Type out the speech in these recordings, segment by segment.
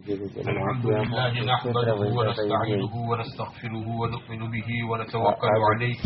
الحمد لله نحمده ونستعينه ونستغفره ونؤمن به ونتوكل عليه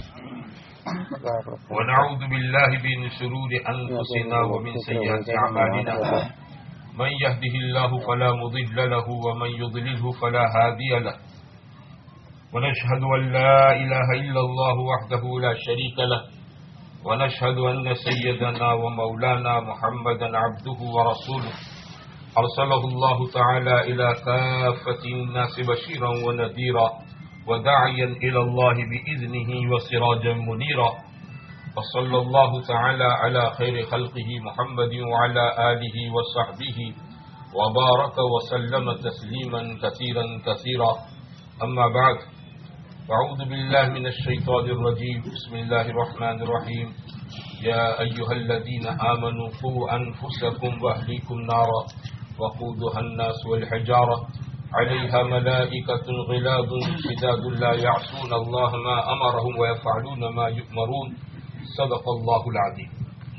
ونعوذ بالله من شرور أنفسنا ومن سيئات أعمالنا من يهده الله فلا مضل له ومن يضلله فلا هادي له ونشهد أن لا إله إلا الله وحده لا شريك له ونشهد أن سيدنا ومولانا محمدا عبده ورسوله أرسله الله تعالى إلى كافة الناس بشيرا ونذيرا وداعيا إلى الله بإذنه وسراجا منيرا وصلى الله تعالى على خير خلقه محمد وعلى آله وصحبه وبارك وسلم تسليما كثيرا كثيرا أما بعد أعوذ بالله من الشيطان الرجيم بسم الله الرحمن الرحيم يا أيها الذين آمنوا قوا أنفسكم وأهليكم نارا وقودها الناس والحجارة عليها ملائكة غلاظ شداد لا يعصون الله ما أمرهم ويفعلون ما يؤمرون صدق الله العظيم.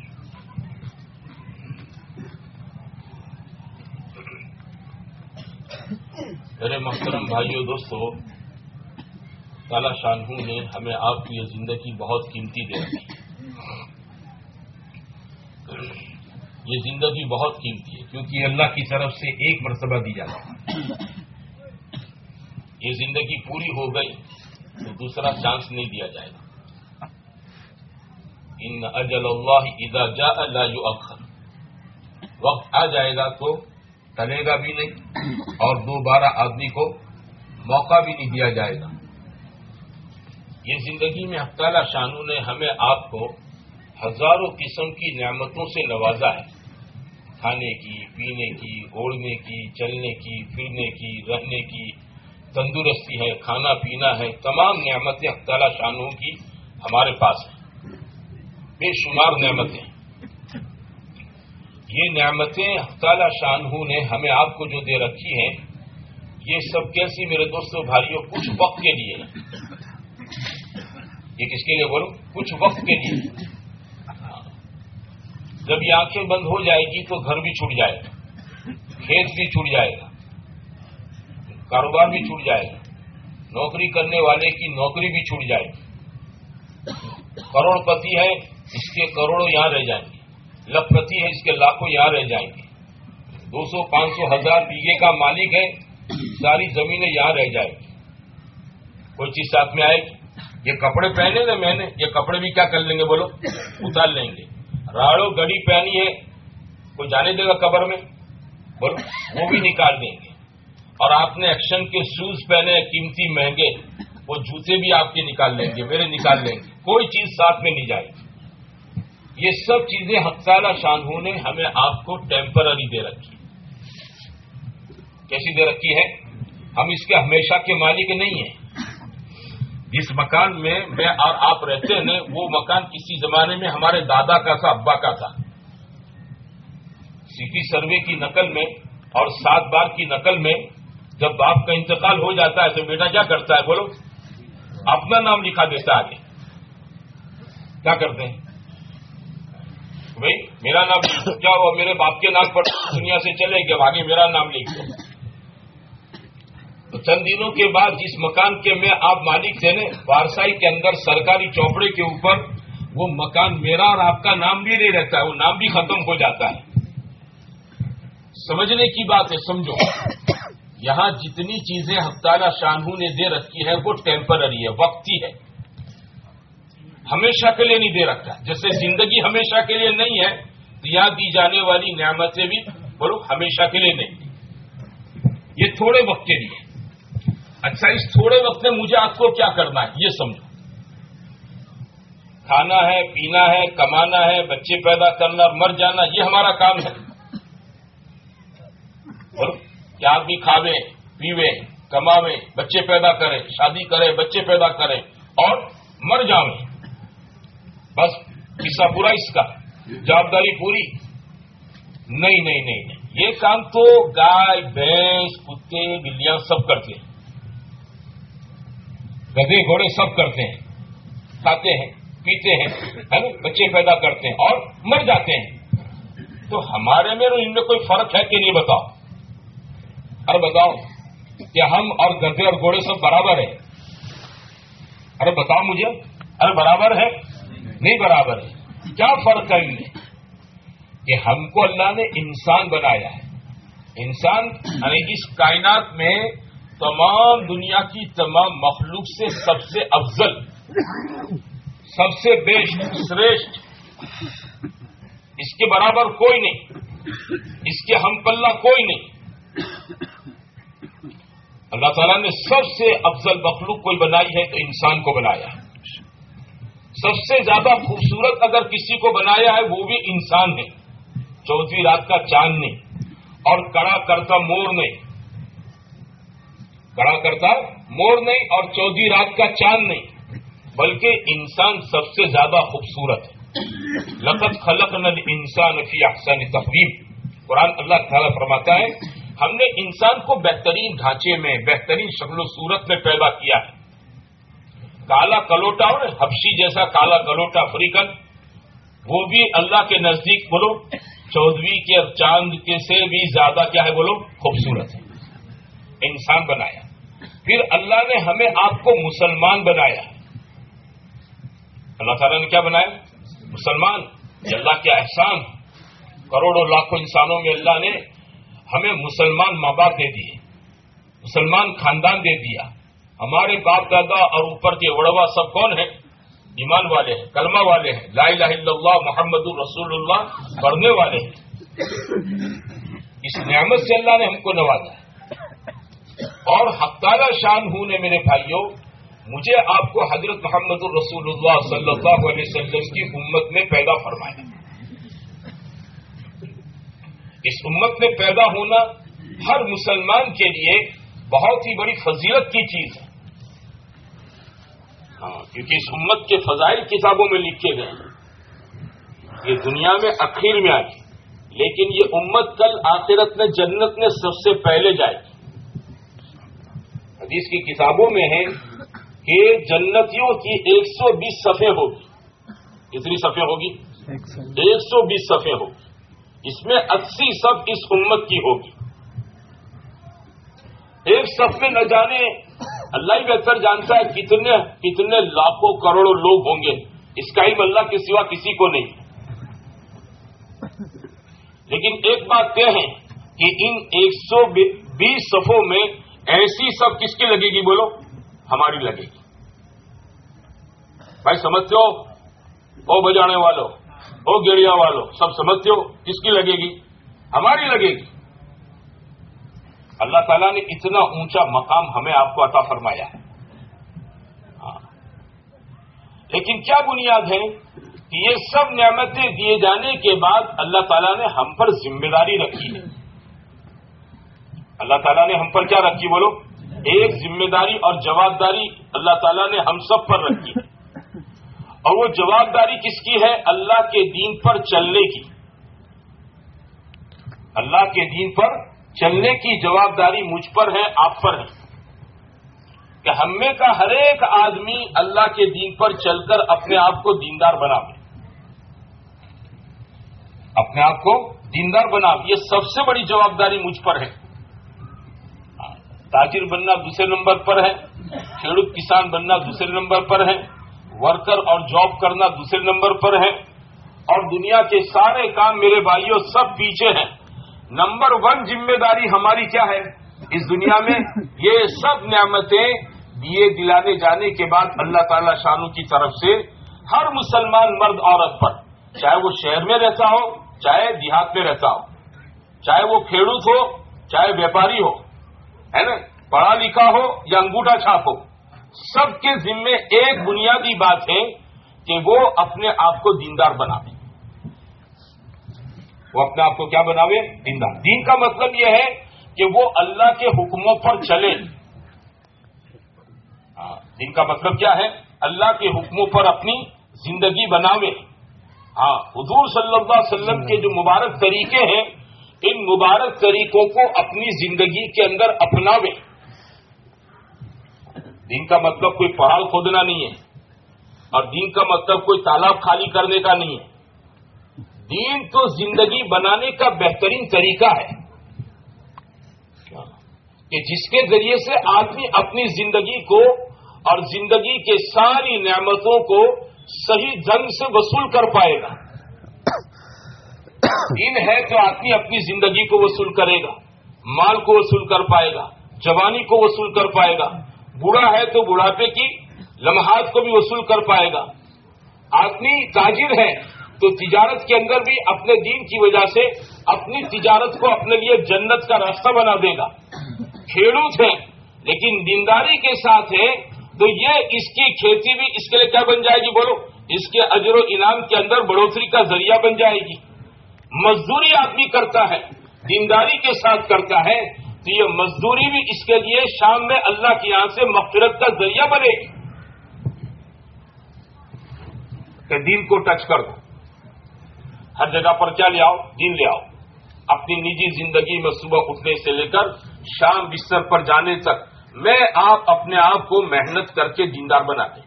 میرے محترم بھائیو دوستو، تعالیٰ شانہ نے ہمیں آپ کی یہ زندگی بہت قیمتی دے رکھی ہے. یہ زندگی بہت قیمتی ہے کیونکہ یہ اللہ کی طرف سے ایک مرتبہ دی جاتی ہے. یہ زندگی پوری ہو گئی تو دوسرا چانس نہیں دیا جائے گا. ان اجل اللہ اذا جاء لا یؤخر، وقت آ جائے گا تو ٹلے گا بھی نہیں اور دوبارہ آدمی کو موقع بھی نہیں دیا جائے گا. یہ زندگی میں حق تعالی شانہ نے ہمیں آپ کو ہزاروں قسم کی نعمتوں سے نوازا ہے. کھانے کی، پینے کی، اوڑھنے کی، چلنے کی، پھرنے کی، رہنے کی، تندرستی ہے، کھانا پینا ہے، تمام نعمتیں حق تعالی شانہ کی ہمارے پاس ہیں. بے شمار نعمتیں. یہ نعمتیں حق تعالی شانہ نے ہمیں آپ کو جو دے رکھی ہیں، یہ سب کیسی میرے دوستوں بھائیوں کچھ وقت کے لیے ہے. یہ کس کے لیے بولو؟ کچھ وقت کے لیے. جب یہ آنکھیں بند ہو جائے گی تو گھر بھی چھوٹ جائے گا، کھیت بھی چھوٹ جائے گا، کاروبار بھی چھوٹ جائے گا، نوکری کرنے والے کی نوکری بھی چھوٹ جائے گی. کروڑ پتی ہے، اس کے کروڑوں یہاں رہ جائیں گے. لکھ پتی ہے، اس کے لاکھوں یہاں رہ جائیں گے. 200 500 1000 بیگھے کا مالک ہے، ساری زمینیں یہاں رہ جائیں گی. کوئی چیز ساتھ میں آئے گی. یہ کپڑے پہنے نا میں نے، یہ کپڑے بھی کیا کر لیں گے بولو؟ اتار لیں گے. راڑو گڑی پہنی ہے، کوئی جانے دے گا قبر میں؟ بولو، وہ بھی نکال دیں گے. اور آپ نے ایکشن کے شوز پہنے قیمتی مہنگے، وہ جوتے بھی آپ کے نکال لیں گے، میرے نکال لیں گے. کوئی چیز ساتھ میں نہیں جائے گی. یہ سب چیزیں حق تعالی شانہ نے ہمیں آپ کو ٹیمپرری دے رکھی. کیسی دے رکھی ہے؟ ہم اس کے ہمیشہ کے مالک نہیں ہیں. جس مکان میں میں اور آپ رہتے ہیں وہ مکان کسی زمانے میں ہمارے دادا کا تھا، ابا کا تھا. سٹی سروے کی نقل میں اور 7 بار کی نقل میں جب باپ کا انتقال ہو جاتا ہے تو بیٹا کیا کرتا ہے بولو؟ اپنا نام لکھا دیتا ہے. آگے کیا کرتے ہیں بھائی؟ میرا نام کیا ہوا؟ میرے باپ کے نام پر دنیا سے چلے گئے، آگے میرا نام لکھ دو. تو چند دنوں کے بعد جس مکان کے میں آپ مالک تھے نا، وارسائی کے اندر سرکاری چوپڑے کے اوپر وہ مکان میرا اور آپ کا نام بھی نہیں رہتا ہے، وہ نام بھی ختم ہو جاتا ہے. سمجھنے کی بات ہے، سمجھو. یہاں جتنی چیزیں حق تعالی شانہ نے دے رکھی ہے وہ ٹیمپرری ہے، وقتی ہے، ہمیشہ کے لیے نہیں دے رکھا. جیسے زندگی ہمیشہ کے لیے نہیں ہے تو یہاں دی جانے والی نعمتیں بھی بولو ہمیشہ کے لیے نہیں. یہ تھوڑے وقت کے لیے. اچھا، اس تھوڑے وقت میں مجھے آپ کو کیا کرنا ہے یہ سمجھو. کھانا ہے، پینا ہے، کمانا ہے، بچے پیدا کرنا اور مر جانا، یہ ہمارا کام ہے. بولو، کیا آپ بھی کھاوے پیوے کماوے، بچے پیدا کریں، شادی کریں، بچے پیدا کریں اور مر جاویں، بس قصہ پورا اس کا، جوابداری پوری؟ نہیں نہیں نہیں نہیں. یہ کام تو گائے بھینس کتے بلیاں سب کرتے ہیں، گدھے گھوڑے سب کرتے ہیں، کھاتے ہیں پیتے ہیں، ہے نا، بچے پیدا کرتے ہیں اور مر جاتے ہیں. تو ہمارے میں ان میں کوئی فرق ہے کہ نہیں بتاؤ؟ ارے بتاؤ کہ ہم اور گدھے اور گھوڑے سب برابر ہیں؟ ارے بتاؤ مجھے، ارے برابر ہے؟ نہیں برابر ہے۔ کیا فرق ہے ان میں؟ کہ ہم کو اللہ نے انسان بنایا ہے۔ انسان یعنی اس کائنات میں تمام دنیا کی تمام مخلوق سے سب سے افضل، سب سے بیسٹ، شریشٹھ، اس کے برابر کوئی نہیں، اس کے ہم پلہ کوئی نہیں۔ اللہ تعالیٰ نے سب سے افضل مخلوق کوئی بنائی ہے تو انسان کو بنایا ہے۔ سب سے زیادہ خوبصورت اگر کسی کو بنایا ہے وہ بھی انسان ہے، 14ویں رات کا چاند نے اور کڑا کرتا مور نے، کڑا کرتا مور نہیں اور 14ویں رات کا چاند نہیں، بلکہ انسان سب سے زیادہ خوبصورت ہے۔ لقد خلقنا الانسان فی احسن تقویم، قرآن اللہ تعالیٰ فرماتا ہے ہم نے انسان کو بہترین ڈھانچے میں، بہترین شکل و صورت میں پیدا کیا ہے۔ کالا کلوٹا اور حبشی جیسا کالا کلوٹا افریقن، وہ بھی اللہ کے نزدیک بولو 14ویں کے چاند کے سے بھی زیادہ کیا ہے بولو خوبصورت ہے۔ انسان بنایا، پھر اللہ نے ہمیں آپ کو مسلمان بنایا۔ اللہ تعالیٰ نے کیا بنایا؟ مسلمان۔ یہ اللہ کا احسان، کروڑوں لاکھوں انسانوں میں اللہ نے ہمیں مسلمان ماں باپ دے دیے، مسلمان خاندان دے دیا۔ ہمارے باپ دادا اور اوپر کے وڑوا سب کون ہیں؟ ایمان والے ہیں، کلمہ والے ہیں، لا الہ الا اللہ محمد الرسول اللہ پڑھنے والے ہیں۔ اس نعمت سے اللہ نے ہم کو نوازا ہے۔ اور حق تعالی شان ہوں نے میرے بھائیوں مجھے آپ کو حضرت محمد الرسول اللہ صلی اللہ علیہ وسلم کی امت میں پیدا فرمایا۔ اس امت میں پیدا ہونا ہر مسلمان کے لیے بہت ہی بڑی فضیلت کی چیز ہے، کیونکہ اس امت کے فضائل کتابوں میں لکھے گئے ہیں۔ یہ دنیا میں اخیر میں آئی، لیکن یہ امت کل آخرت میں جنت میں سب سے پہلے جائے گی۔ حدیث کی کتابوں میں ہے کہ جنتیوں کی 120 صفحے ہوگی۔ کتنی صفحے ہوگی؟ 120 صفحے ہوگی۔ اس میں 80 صف اس امت کی ہوگی۔ ایک صف میں نہ جانے اللہ ہی بہتر جانتا ہے کتنے لاکھوں کروڑوں لوگ ہوں گے، اس کا علم اللہ کے سوا کسی کو نہیں۔ لیکن ایک بات یہ ہے کہ ان 120 صفوں میں ایسی صف کس کی لگے گی بولو؟ ہماری لگے گی۔ بھائی سمجھتے ہو؟ او بجانے والوں، او گیڑیا والوں، سب سمجھتے ہو کس کی لگے گی؟ ہماری لگے گی۔ اللہ تعالیٰ نے اتنا اونچا مقام ہمیں آپ کو عطا فرمایا ہے۔ لیکن کیا بنیاد ہے کہ یہ سب نعمتیں دیے جانے کے بعد اللہ تعالیٰ نے ہم پر ذمہ داری رکھی ہے۔ اللہ تعالیٰ نے ہم پر کیا رکھی بولو؟ ایک ذمہ داری اور جواب داری اللہ تعالیٰ نے ہم سب پر رکھی ہے۔ اور وہ جواب داری کس کی ہے؟ اللہ کے دین پر چلنے کی۔ اللہ کے دین پر چلنے کی جواب داری مجھ پر ہے، آپ پر ہے، کہ ہم میں کا ہر ایک آدمی اللہ کے دین پر چل کر اپنے آپ کو دیندار بناوے، اپنے آپ کو دیندار بناوے۔ یہ سب سے بڑی جواب داری مجھ پر ہے۔ تاجر بننا دوسرے نمبر پر ہے، کھیڑوت کسان بننا دوسرے نمبر پر ہے، ورکر اور جاب کرنا دوسرے نمبر پر ہے، اور دنیا کے سارے کام میرے بھائیوں سب پیچھے ہیں۔ نمبر 1 ذمہ داری ہماری کیا ہے اس دنیا میں؟ یہ سب نعمتیں دیے دلانے جانے کے بعد اللہ تعالی شانو کی طرف سے ہر مسلمان مرد عورت پر، چاہے وہ شہر میں رہتا ہو چاہے دیہات میں رہتا ہو، چاہے وہ کھیڑوت ہو چاہے ویپاری ہو، ہے نا، پڑھا لکھا ہو یا انگوٹھا چھاپ ہو، سب کے ذمے ایک بنیادی بات ہے کہ وہ اپنے آپ کو دیندار بناوے۔ وہ اپنے آپ کو کیا بناوے؟ دیندار۔ دین کا مطلب یہ ہے کہ وہ اللہ کے حکموں پر چلے۔ دین کا مطلب کیا ہے؟ اللہ کے حکموں پر اپنی زندگی بناوے۔ حضور صلی اللہ علیہ وسلم کے جو مبارک طریقے ہیں، ان مبارک طریقوں کو اپنی زندگی کے اندر اپناوے۔ دین کا مطلب کوئی پہاڑ کھودنا نہیں ہے، اور دین کا مطلب کوئی تالاب خالی کرنے کا نہیں ہے۔ دین تو زندگی بنانے کا بہترین طریقہ ہے۔ کہ جس کے ذریعے سے آدمی اپنی زندگی کو اور زندگی کے ساری نعمتوں کو صحیح ڈھنگ سے وصول کر پائے گا. دین ہے تو آدمی اپنی زندگی کو وصول کرے گا، مال کو وصول کر پائے گا، جوانی کو وصول کر پائے گا. بوڑھا ہے تو بڑھاپے کی لمحات کو بھی وصول کر پائے گا. آدمی تاجر ہے تو تجارت کے اندر بھی اپنے دین کی وجہ سے اپنی تجارت کو اپنے لیے جنت کا راستہ بنا دے گا. کھیڑوت ہے لیکن دینداری کے ساتھ ہے تو یہ اس کی کھیتی بھی اس کے لیے کیا بن جائے گی بولو؟ اس کے اجر و انعام کے اندر بڑھوتری کا ذریعہ بن جائے گی. مزدوری آدمی کرتا ہے، دینداری کے ساتھ کرتا ہے تو یہ مزدوری بھی اس کے لیے شام میں اللہ کے یہاں سے مغفرت کا ذریعہ بنے گی. کہ دین کو ٹچ کر دو، ہر جگہ پر کیا لے آؤ؟ دین لے آؤ. اپنی نجی زندگی میں صبح اٹھنے سے لے کر شام بستر پر جانے تک میں آپ اپنے آپ کو محنت کر کے دیندار بنا دیں.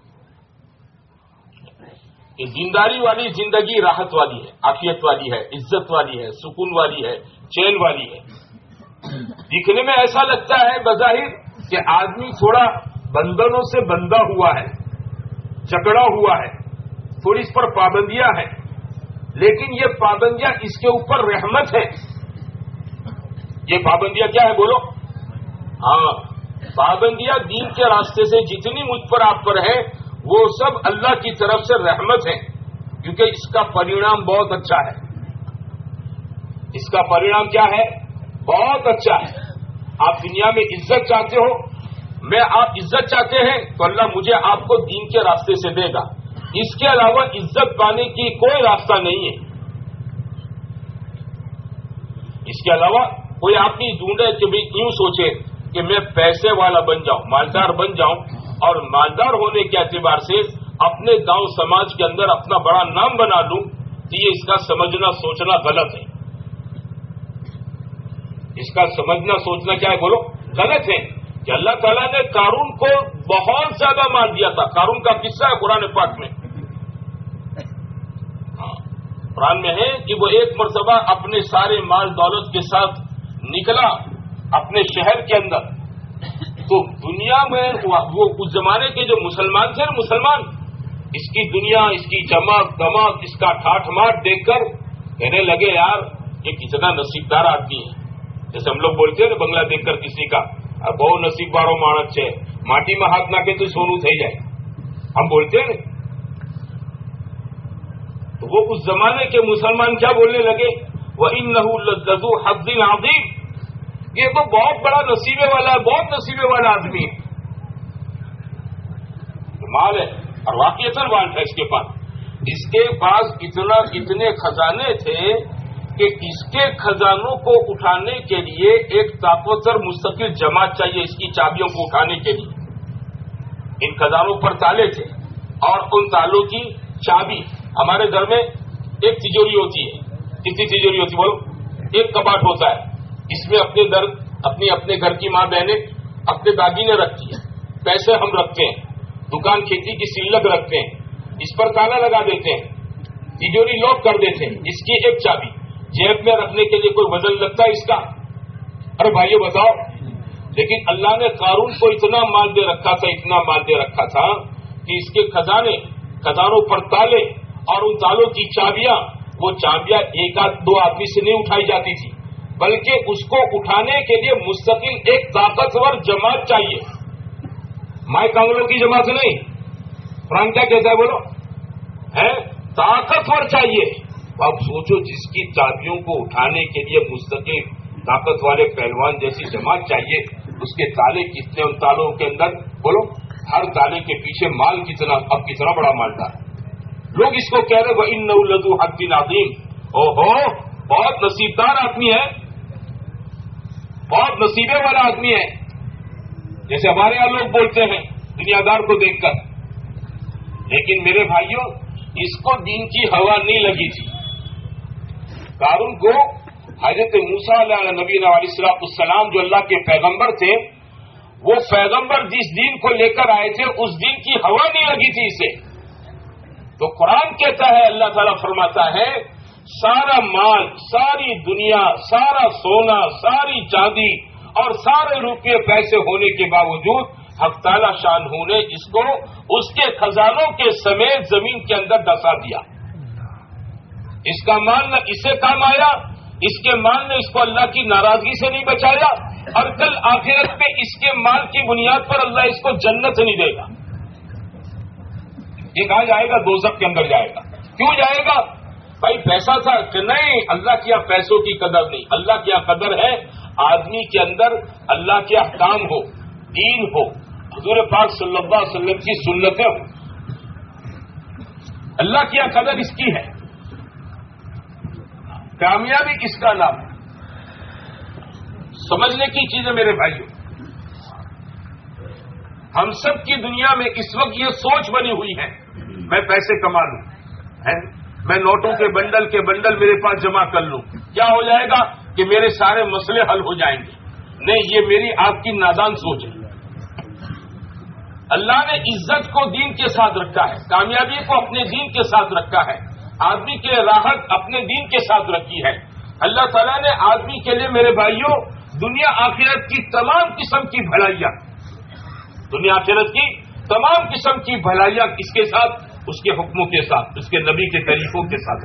یہ دینداری والی زندگی راحت والی ہے، عافیت والی ہے، عزت والی ہے، سکون والی ہے، چین والی ہے. دکھنے میں ایسا لگتا ہے بظاہر کہ آدمی تھوڑا بندنوں سے بندہ ہوا ہے، جکڑا ہوا ہے، تھوڑی اس پر پابندیاں ہیں، لیکن یہ پابندیاں اس کے اوپر رحمت ہے. یہ پابندیاں کیا ہے بولو؟ ہاں، پابندیاں دین کے راستے سے جتنی مجھ پر آپ پر ہے وہ سب اللہ کی طرف سے رحمت ہے، کیونکہ اس کا پریణام بہت اچھا ہے. اس کا پریణام کیا ہے؟ بہت اچھا ہے. آپ دنیا میں عزت چاہتے ہو، میں آپ عزت چاہتے ہیں تو اللہ مجھے آپ کو دین کے راستے سے دے گا. اس کے علاوہ عزت پانے کی کوئی راستہ نہیں ہے. اس کے علاوہ کوئی آپ نہیں ڈھونڈے کہ بھی یوں سوچے کہ میں پیسے والا بن جاؤں، مالدار بن جاؤں اور مالدار ہونے کے اعتبار سے اپنے گاؤں سماج کے اندر اپنا بڑا نام بنا لوں، تو یہ اس کا سمجھنا سوچنا غلط ہے. اس کا سمجھنا سوچنا کیا ہے بولو؟ غلط ہے. کہ اللہ تعالیٰ نے قارون کو بہت زیادہ مال دیا تھا. قارون کا قصہ ہے قرآن پاک میں. قرآن میں ہے کہ وہ ایک مرتبہ اپنے سارے مال دولت کے ساتھ نکلا اپنے شہر کے اندر، تو دنیا میں وہ اس زمانے کے جو مسلمان تھے مسلمان اس کی دنیا، اس کی چمک دمک، اس کا ٹھاٹ ماٹ دیکھ کر کہنے لگے یار یہ کتنا نصیبدار آدمی ہے. جیسے ہم لوگ بولتے ہیں نا بنگلہ دیکھ کر کسی کا، بہت نصیب بارو مانت ہے، ماٹی میں ہاتھ نہ کے تو سونو تھئی جائے، ہم بولتے ہیں. تو وہ اس زمانے کے مسلمان کیا بولنے لگے؟ وَإِنَّهُ لَذُو حَظٍّ عَظِيمٍ، یہ تو بہت بڑا نصیبے والا ہے، بہت نصیبے والا آدمی ہے. مال ہے اور واقعتاً مال تھا اس کے پاس. اس کے پاس اتنے خزانے تھے کہ اس کے خزانوں کو اٹھانے کے لیے ایک طاقتور مستقل جماعت چاہیے اس کی چابیوں کو اٹھانے کے لیے. ان خزانوں پر تالے تھے اور ان تالوں کی چابی. ہمارے گھر میں ایک تجوری ہوتی ہے. کتنی تجوری ہوتی بولو؟ ایک کباٹ ہوتا ہے. اس میں اپنے گھر کی ماں بہنیں اپنے داگینے رکھتی ہیں، پیسے ہم رکھتے ہیں، دکان کھیتی کی سلک رکھتے ہیں، اس پر تالا لگا دیتے ہیں، تجوری لاک کر دیتے ہیں. اس کی ایک چابی. جیب میں رکھنے کے لیے کوئی وزن لگتا ہے اس کا؟ ارے بھائیو بتاؤ. لیکن اللہ نے قارون کو اتنا مال دے رکھا تھا، اتنا مال دے رکھا تھا کہ اس کے خزانوں پر تالے اور ان تالوں کی چابیاں، وہ چابیاں ایک آدھ دو آدمی سے نہیں اٹھائی جاتی تھی، بلکہ اس کو اٹھانے کے لیے مستقل ایک طاقتور جماعت چاہیے. مائے کانگلوں کی جماعت نہیں. قرآن کیا کہتا ہے بولو؟ ہے طاقتور چاہیے. اب سوچو جس کی چابیوں کو اٹھانے کے لیے مستقل طاقت والے پہلوان جیسی جماعت چاہیے، اس کے تالے کتنے، ان تالوں کے اندر بولو ہر تالے کے پیچھے مال کتنا، اب کتنا بڑا مالدار. لوگ اس کو کہہ رہے وَإِنَّهُ لَذُو حَظٍّ عَظِيمٍ. اوہو بہت نصیبدار آدمی ہے، بہت نصیبے والا آدمی ہے، جیسے ہمارے یہاں لوگ بولتے ہیں دنیا دار کو دیکھ کر. لیکن میرے بھائیوں اس کو دین کی ہوا نہیں لگی تھی. قارون کو حضرت موسیٰ علیہ نبی علیہ السلام جو اللہ کے پیغمبر تھے، وہ پیغمبر جس دین کو لے کر آئے تھے اس دین کی ہوا نہیں لگی تھی اسے. تو قرآن کہتا ہے، اللہ تعالیٰ فرماتا ہے سارا مال، ساری دنیا، سارا سونا، ساری چاندی اور سارے روپے پیسے ہونے کے باوجود حق تعالی شانہ نے اس کو اس کے خزانوں کے سمیت زمین کے اندر دسا دیا. اس کا مال نہ اسے کام آیا، اس کے مال نے اس کو اللہ کی ناراضگی سے نہیں بچایا، اور کل آخرت میں اس کے مال کی بنیاد پر اللہ اس کو جنت نہیں دے گا. یہ کہا جائے گا دوزخ کے اندر جائے گا. کیوں جائے گا؟ بھائی پیسہ تھا کہ نہیں، اللہ کے یہاں پیسوں کی قدر نہیں. اللہ کے یہاں قدر ہے آدمی کے اندر اللہ کے احکام ہو، دین ہو، حضور پاک صلی اللہ علیہ وسلم کی سنتیں ہو. اللہ کی یہاں قدر اس کی ہے، کامیابی اس کا نام. سمجھنے کی چیز ہے میرے بھائیوں. ہم سب کی دنیا میں اس وقت یہ سوچ بنی ہوئی ہے میں پیسے کما لوں، میں نوٹوں کے بنڈل میرے پاس جمع کر لوں، کیا ہو جائے گا کہ میرے سارے مسئلے حل ہو جائیں گے. نہیں، یہ میری آپ کی نادان سوچ ہے. اللہ نے عزت کو دین کے ساتھ رکھا ہے، کامیابی کو اپنے دین کے ساتھ رکھا ہے، آدمی کے راحت اپنے دین کے ساتھ رکھی ہے. اللہ تعالیٰ نے آدمی کے لیے میرے بھائیوں دنیا آخرت کی تمام قسم کی بھلائیاں، دنیا آخرت کی تمام قسم کی بھلائیاں کس کے ساتھ؟ اس کے حکموں کے ساتھ، اس کے نبی کے طریقوں کے ساتھ.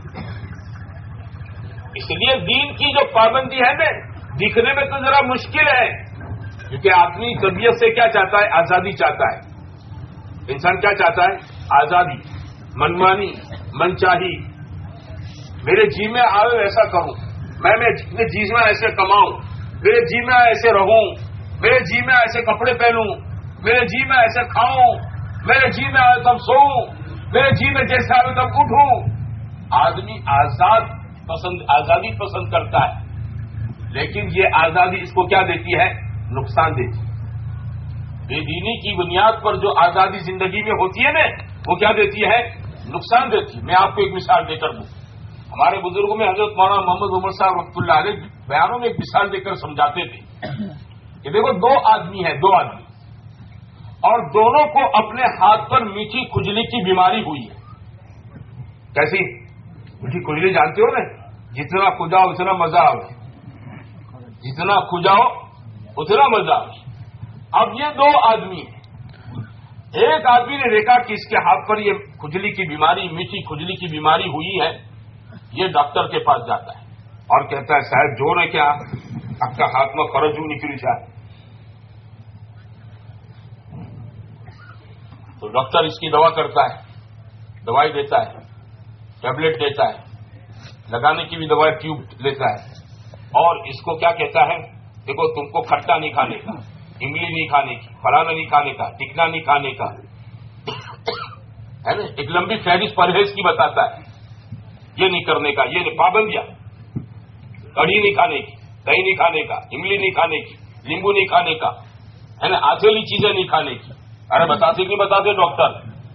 اس لیے دین کی جو پابندی ہے نا، دکھنے میں تو ذرا مشکل ہے، کیونکہ آدمی طبیعت سے کیا چاہتا ہے؟ آزادی چاہتا ہے. انسان کیا چاہتا ہے؟ آزادی، منمانی، من چاہی. میرے جی میں آئے ایسا کروں، میں جتنے جی میں ایسے کماؤں، میرے جی میں ایسے رہوں، میرے جی میں ایسے کپڑے پہنوں، میرے جی میں ایسے کھاؤں، میرے جی میں آئے تب سوؤں، میرے جی میں جیسے آئے تب اٹھوں. آدمی آزادی پسند کرتا ہے، لیکن یہ آزادی اس کو کیا دیتی ہے؟ نقصان دیتی ہے. بے دینی کی بنیاد پر جو آزادی زندگی میں ہوتی ہے نا، وہ کیا دیتی ہے؟ نقصان دیتی ہے. میں آپ کو ایک مثال دے کر دوں. ہمارے بزرگوں میں حضرت مولانا محمد عمر صاحب رحمۃ اللہ علیہ بیانوں میں ایک مثال دے کر سمجھاتے تھے کہ دیکھو دو آدمی ہیں، اور دونوں کو اپنے ہاتھ پر میٹھی کھجلی کی بیماری ہوئی ہے. کیسی میٹھی کھجلی جانتے ہو نا؟ جتنا کھجاؤ اتنا مزہ آؤ، جتنا کھجاؤ اتنا مزہ آؤ. اب یہ دو آدمی ہیں. ایک آدمی نے دیکھا کہ اس کے ہاتھ پر یہ کھجلی کی بیماری، میٹھی کھجلی کی بیماری ہوئی ہے. یہ ڈاکٹر کے پاس جاتا ہے اور کہتا ہے صاحب جو نے کیا آپ کا ہاتھ میں فرجو نکلی چاہے. تو ڈاکٹر اس کی دوا کرتا ہے، دوائی دیتا ہے، ٹیبلٹ دیتا ہے، لگانے کی بھی دوائی ٹیوب لیتا ہے، اور اس کو کیا کہتا ہے؟ دیکھو تم کو کھٹا نہیں کھانے کا، املی نہیں کھانے کی، فلانا نہیں کھانے کا، ٹکنا نہیں کھانے کا، ہے نا؟ ایک لمبی فہرست پرہیز کی بتاتا ہے. یہ نہیں کرنے کا، یہ پابندیاں، کڑھی نہیں کھانے کی، دہی نہیں کھانے کا، املی نہیں کھانے کی، لیمبو نہیں کھانے کا، ہے نا؟ آتھیلی چیزیں نہیں کھانے کی. ارے بتاتے نہیں بتاتے ڈاکٹر.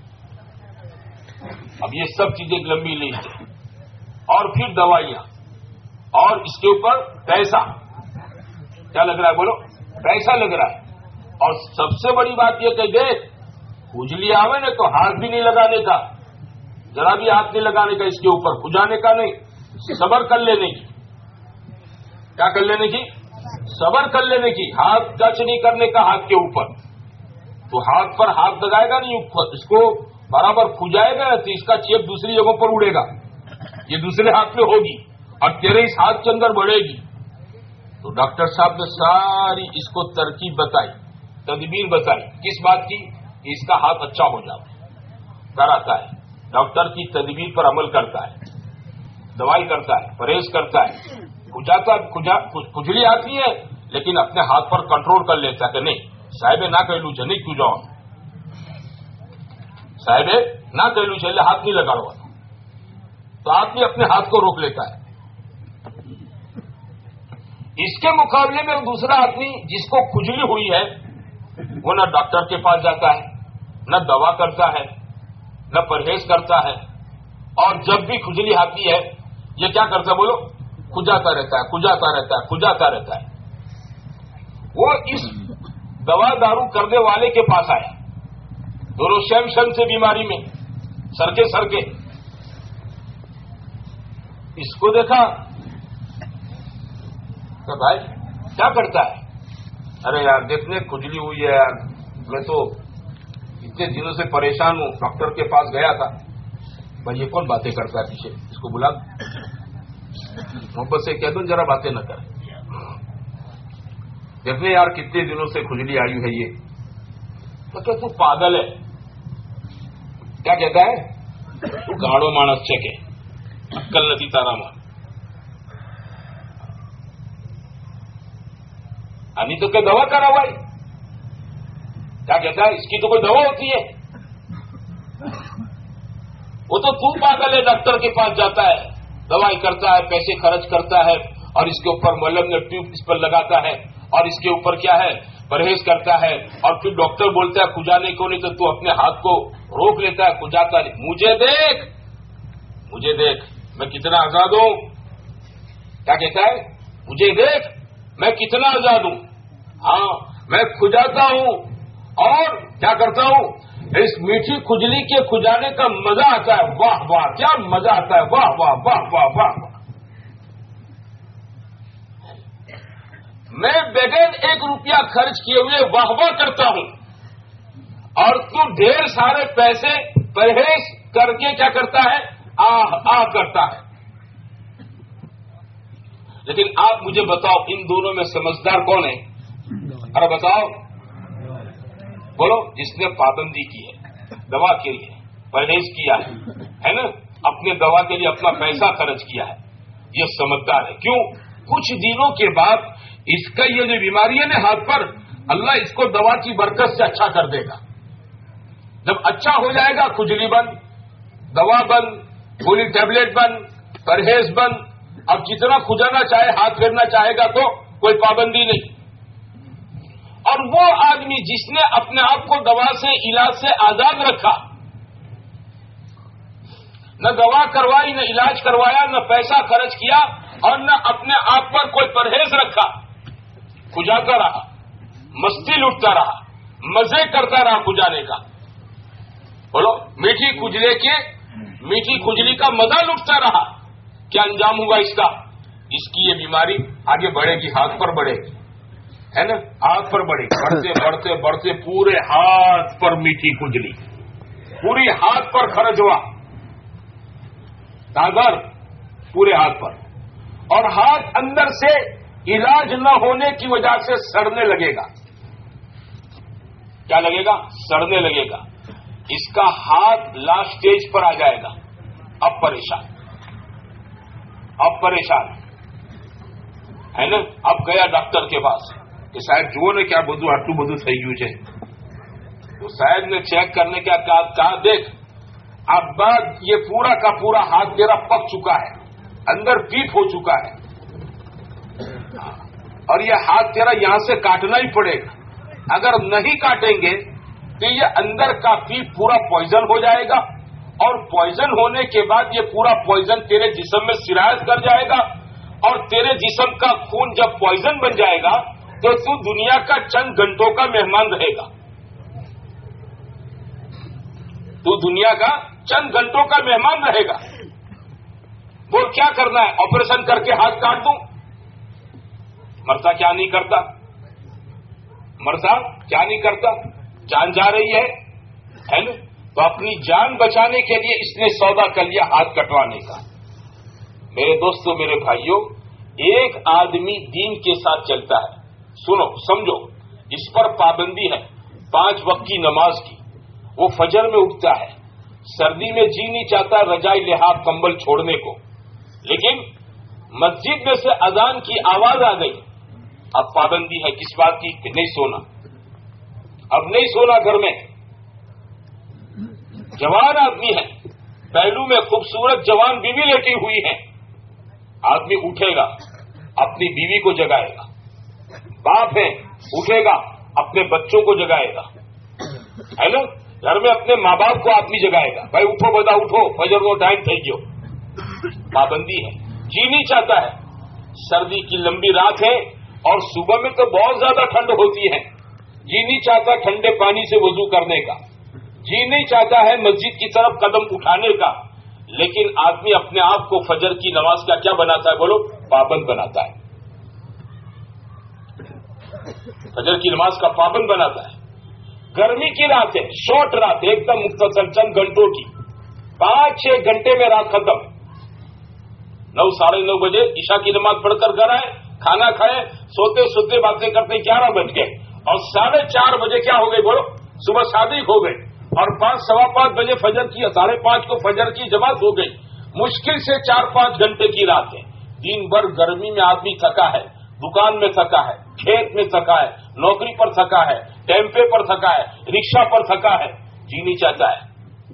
اب یہ سب چیزیں ایک لمبی لسٹ ہے. اور پھر دوائیاں، اور اس کے اوپر پیسہ. کیا لگ رہا ہے بولو؟ پیسہ لگ رہا ہے. اور سب سے بڑی بات یہ کہ دیکھ کھجلی آوے نا تو ہاتھ بھی نہیں لگانے کا، ذرا بھی ہاتھ نہیں لگانے کا، اس کے اوپر کھجانے کا نہیں، صبر کر لینے کی. کیا کر لینے کی؟ صبر کر لینے کی. ہاتھ ٹچ نہیں کرنے کا ہاتھ کے اوپر. تو ہاتھ پر ہاتھ لگائے گا نہیں اوپر، اس کو برابر کھجائے گا تو اس کا چیپ دوسری جگہوں پر اڑے گا، یہ دوسرے ہاتھ میں ہوگی اور تیرے اس ہاتھ کے اندر بڑھے گی. تو ڈاکٹر صاحب نے ساری اس کو ترکیب بتائی، تدبیر بتائی. کس بات کی؟ کہ اس کا ہاتھ اچھا ہو جائے. کراتا ہے، ڈاکٹر کی تدبیر پر عمل کرتا ہے، دوائی کرتا ہے، پرہیز کرتا ہے. کھجلی آتی ہے لیکن اپنے ہاتھ پر کنٹرول کر لیتا ہے کہ نہیں صاحب نہ کہلو چلے کیوں جاؤ، صاحب نہ کہلو چلے ہاتھ نہیں لگا رہا. تو آدمی اپنے ہاتھ کو روک لیتا ہے. اس کے مقابلے میں دوسرا آدمی جس کو کھجلی ہوئی ہے وہ نہ ڈاکٹر کے پاس جاتا ہے، نہ دوا کرتا ہے، نہ پرہیز کرتا ہے، اور جب بھی کھجلی آتی ہے یہ کیا کرتا ہے بولو؟ کھجاتا رہتا ہے، کھجاتا رہتا ہے، کھجاتا رہتا ہے. وہ اس دوا دارو کرنے والے کے پاس آیا، دونوں شن سے بیماری میں سر کے اس کو دیکھا کہ بھائی کیا کرتا ہے؟ ارے یار دیکھنے کھجلی ہوئی ہے یار، میں تو اتنے دنوں سے پریشان ہوں، ڈاکٹر کے پاس گیا تھا. بھائی یہ کون باتیں کرتا ہے پیچھے، اس کو بلا محبت سے کہہ دوں ذرا باتیں نہ کریں. دیکھنے یار کتنے دنوں سے کھجلی آئی ہے یہ. تو کیا تو پاگل ہے؟ کیا کہتا ہے؟ تو گاڑو مانس چیک ہے، عقل ندی تارا مان. تو کیا دوا کرا بھائی؟ کیا کہتا ہے؟ اس کی تو کوئی دوا ہوتی ہے؟ وہ تو پاگل ہے، ڈاکٹر کے پاس جاتا ہے، دوائی کرتا ہے، پیسے خرچ کرتا ہے، اور اس کے اوپر ملم یا ٹیوب اس پر لگاتا ہے، اور اس کے اوپر کیا ہے پرہیز کرتا ہے، اور پھر ڈاکٹر بولتا ہے کھجانے کو نہیں تو اپنے ہاتھ کو روک لیتا ہے، کھجاتا نہیں. مجھے دیکھ میں کتنا آزاد ہوں. کیا کہتا ہے؟ مجھے دیکھ میں کتنا آزاد ہوں. ہاں میں کھجاتا ہوں اور کیا کرتا ہوں، اس میٹھی کھجلی کے کھجانے کا مزہ آتا ہے. واہ واہ کیا مزہ آتا ہے، واہ واہ واہ واہ واہ واہ. میں بغیر 1 روپیہ خرچ کیے ہوئے واہ واہ کرتا ہوں، اور تو ڈھیر سارے پیسے پرہیز کر کے کیا کرتا ہے، آہ کرتا ہے. لیکن آپ مجھے بتاؤ ان دونوں میں سمجھدار کون ہے؟ ارے بتاؤ، بولو. جس نے پابندی کی ہے، دوا کے لیے پرہیز کیا ہے نا، اپنے دوا کے لیے اپنا پیسہ خرچ کیا ہے، یہ سمجھدار ہے. کیوں؟ کچھ دنوں کے بعد اس کا یہ جو بیماری ہے نا ہاتھ پر، اللہ اس کو دوا کی برکت سے اچھا کر دے گا. جب اچھا ہو جائے گا، کھجلی بند، دوا بند، گولی ٹیبلٹ بند، پرہیز بند. اب جتنا کھجانا چاہے، ہاتھ پھیرنا چاہے گا تو کوئی پابندی نہیں. اور وہ آدمی جس نے اپنے آپ کو دوا سے، علاج سے آزاد رکھا، نہ دوا کروائی، نہ علاج کروایا، نہ پیسہ خرچ کیا، اور نہ اپنے آپ پر کوئی پرہیز رکھا، کھجاتا رہا، مستی لٹتا رہا، مزے کرتا رہا کھجانے کا. بولو، میٹھی کھجلی کا مزہ لٹتا رہا. کیا انجام ہوگا اس کا؟ اس کی یہ بیماری آگے بڑھے گی، ہاتھ پر بڑھے گی، ہے نا، ہاتھ پر بڑھے گی. بڑھتے بڑھتے بڑھتے پورے ہاتھ پر میٹھی کھجلی، پوری ہاتھ پر خرچ ہوا، تاغر پورے ہاتھ پر. اور ہاتھ اندر سے علاج نہ ہونے کی وجہ سے سڑنے لگے گا. کیا لگے گا؟ سڑنے لگے گا. اس کا ہاتھ لاسٹ سٹیج پر آ جائے گا. اب پریشان ہے نا. اب گیا ڈاکٹر کے پاس کہ صاحب جو نے کیا بدو آٹو بدو صحیح یوج ہے. تو صاحب نے چیک کرنے کا کہا دیکھ اب بعد یہ پورا کا پورا ہاتھ تیرا پک چکا ہے، اندر پیپ ہو چکا ہے، اور یہ ہاتھ تیرا یہاں سے کاٹنا ہی پڑے گا. اگر نہیں کاٹیں گے تو یہ اندر کا پیپ پورا پوائزن ہو جائے گا، اور پوائزن ہونے کے بعد یہ پورا پوائزن تیرے جسم میں سرایت کر جائے گا، اور تیرے جسم کا خون جب پوائزن بن جائے گا تو تو دنیا کا چند گھنٹوں کا مہمان رہے گا. تو دنیا کا چند گھنٹوں کا مہمان رہے گا. وہ کیا کرنا ہے؟ آپریشن کر کے ہاتھ کاٹ دوں؟ مرتا کیا نہیں کرتا، جان جا رہی ہے نا. تو اپنی جان بچانے کے لیے اس نے سودا کر لیا ہاتھ کٹوانے کا. میرے دوستوں، میرے بھائیوں، ایک آدمی دین کے ساتھ چلتا ہے، سنو سمجھو، اس پر پابندی ہے 5 وقت کی نماز کی. وہ فجر میں اٹھتا ہے، سردی میں جی نہیں چاہتا رجائی لحاف کمبل چھوڑنے کو، لیکن مسجد میں سے اذان کی آواز آ گئی. اب پابندی ہے کس بات کی؟ کہ نہیں سونا، اب نہیں سونا گھر میں. جوان آدمی ہے، پہلو میں خوبصورت جوان بیوی لیٹی ہوئی ہے. آدمی اٹھے گا، اپنی بیوی کو جگائے گا. باپ ہے، اٹھے گا، اپنے بچوں کو جگائے گا، ہے نا. گھر میں اپنے ماں باپ کو آدمی جگائے گا، بھائی اٹھو بدا اٹھو، فجر کو ٹائم تھئی گیو. پابندی ہے. جی نہیں چاہتا ہے، سردی کی لمبی رات ہے اور صبح میں تو بہت زیادہ ٹھنڈ ہوتی ہے. جی نہیں چاہتا ٹھنڈے پانی سے وضو کرنے کا، جی نہیں چاہتا ہے مسجد کی طرف قدم اٹھانے کا. لیکن آدمی اپنے آپ کو فجر کی نماز کا کیا بناتا ہے؟ بولو، پابند بناتا ہے. فجر کی نماز کا پابند بناتا ہے. گرمی کی رات ہے, شارٹ رات ہے, ایک دم مختصر چند گھنٹوں کی, 5-6 گھنٹے میں رات ختم. 9 ساڑھے 9 بجے عشاء کی نماز پڑھ کر گھر آئے, کھانا کھائے, سوتے سوتے باتیں کرتے 11 بج گئے, اور 4:30 بجے کیا ہو گئی بولو, صبح صادق ہو گئے, اور 5-5:15 بجے فجر کی 5:30 کو فجر کی جماعت ہو گئی. مشکل سے 4-5 گھنٹے کی رات ہے. دن بھر گرمی میں آدمی تھکا ہے, دکان میں تھکا ہے, کھیت میں تھکا ہے, نوکری پر تھکا ہے, ٹیمپے پر تھکا ہے, رکشا پر تھکا ہے, جی نہیں چاہتا ہے.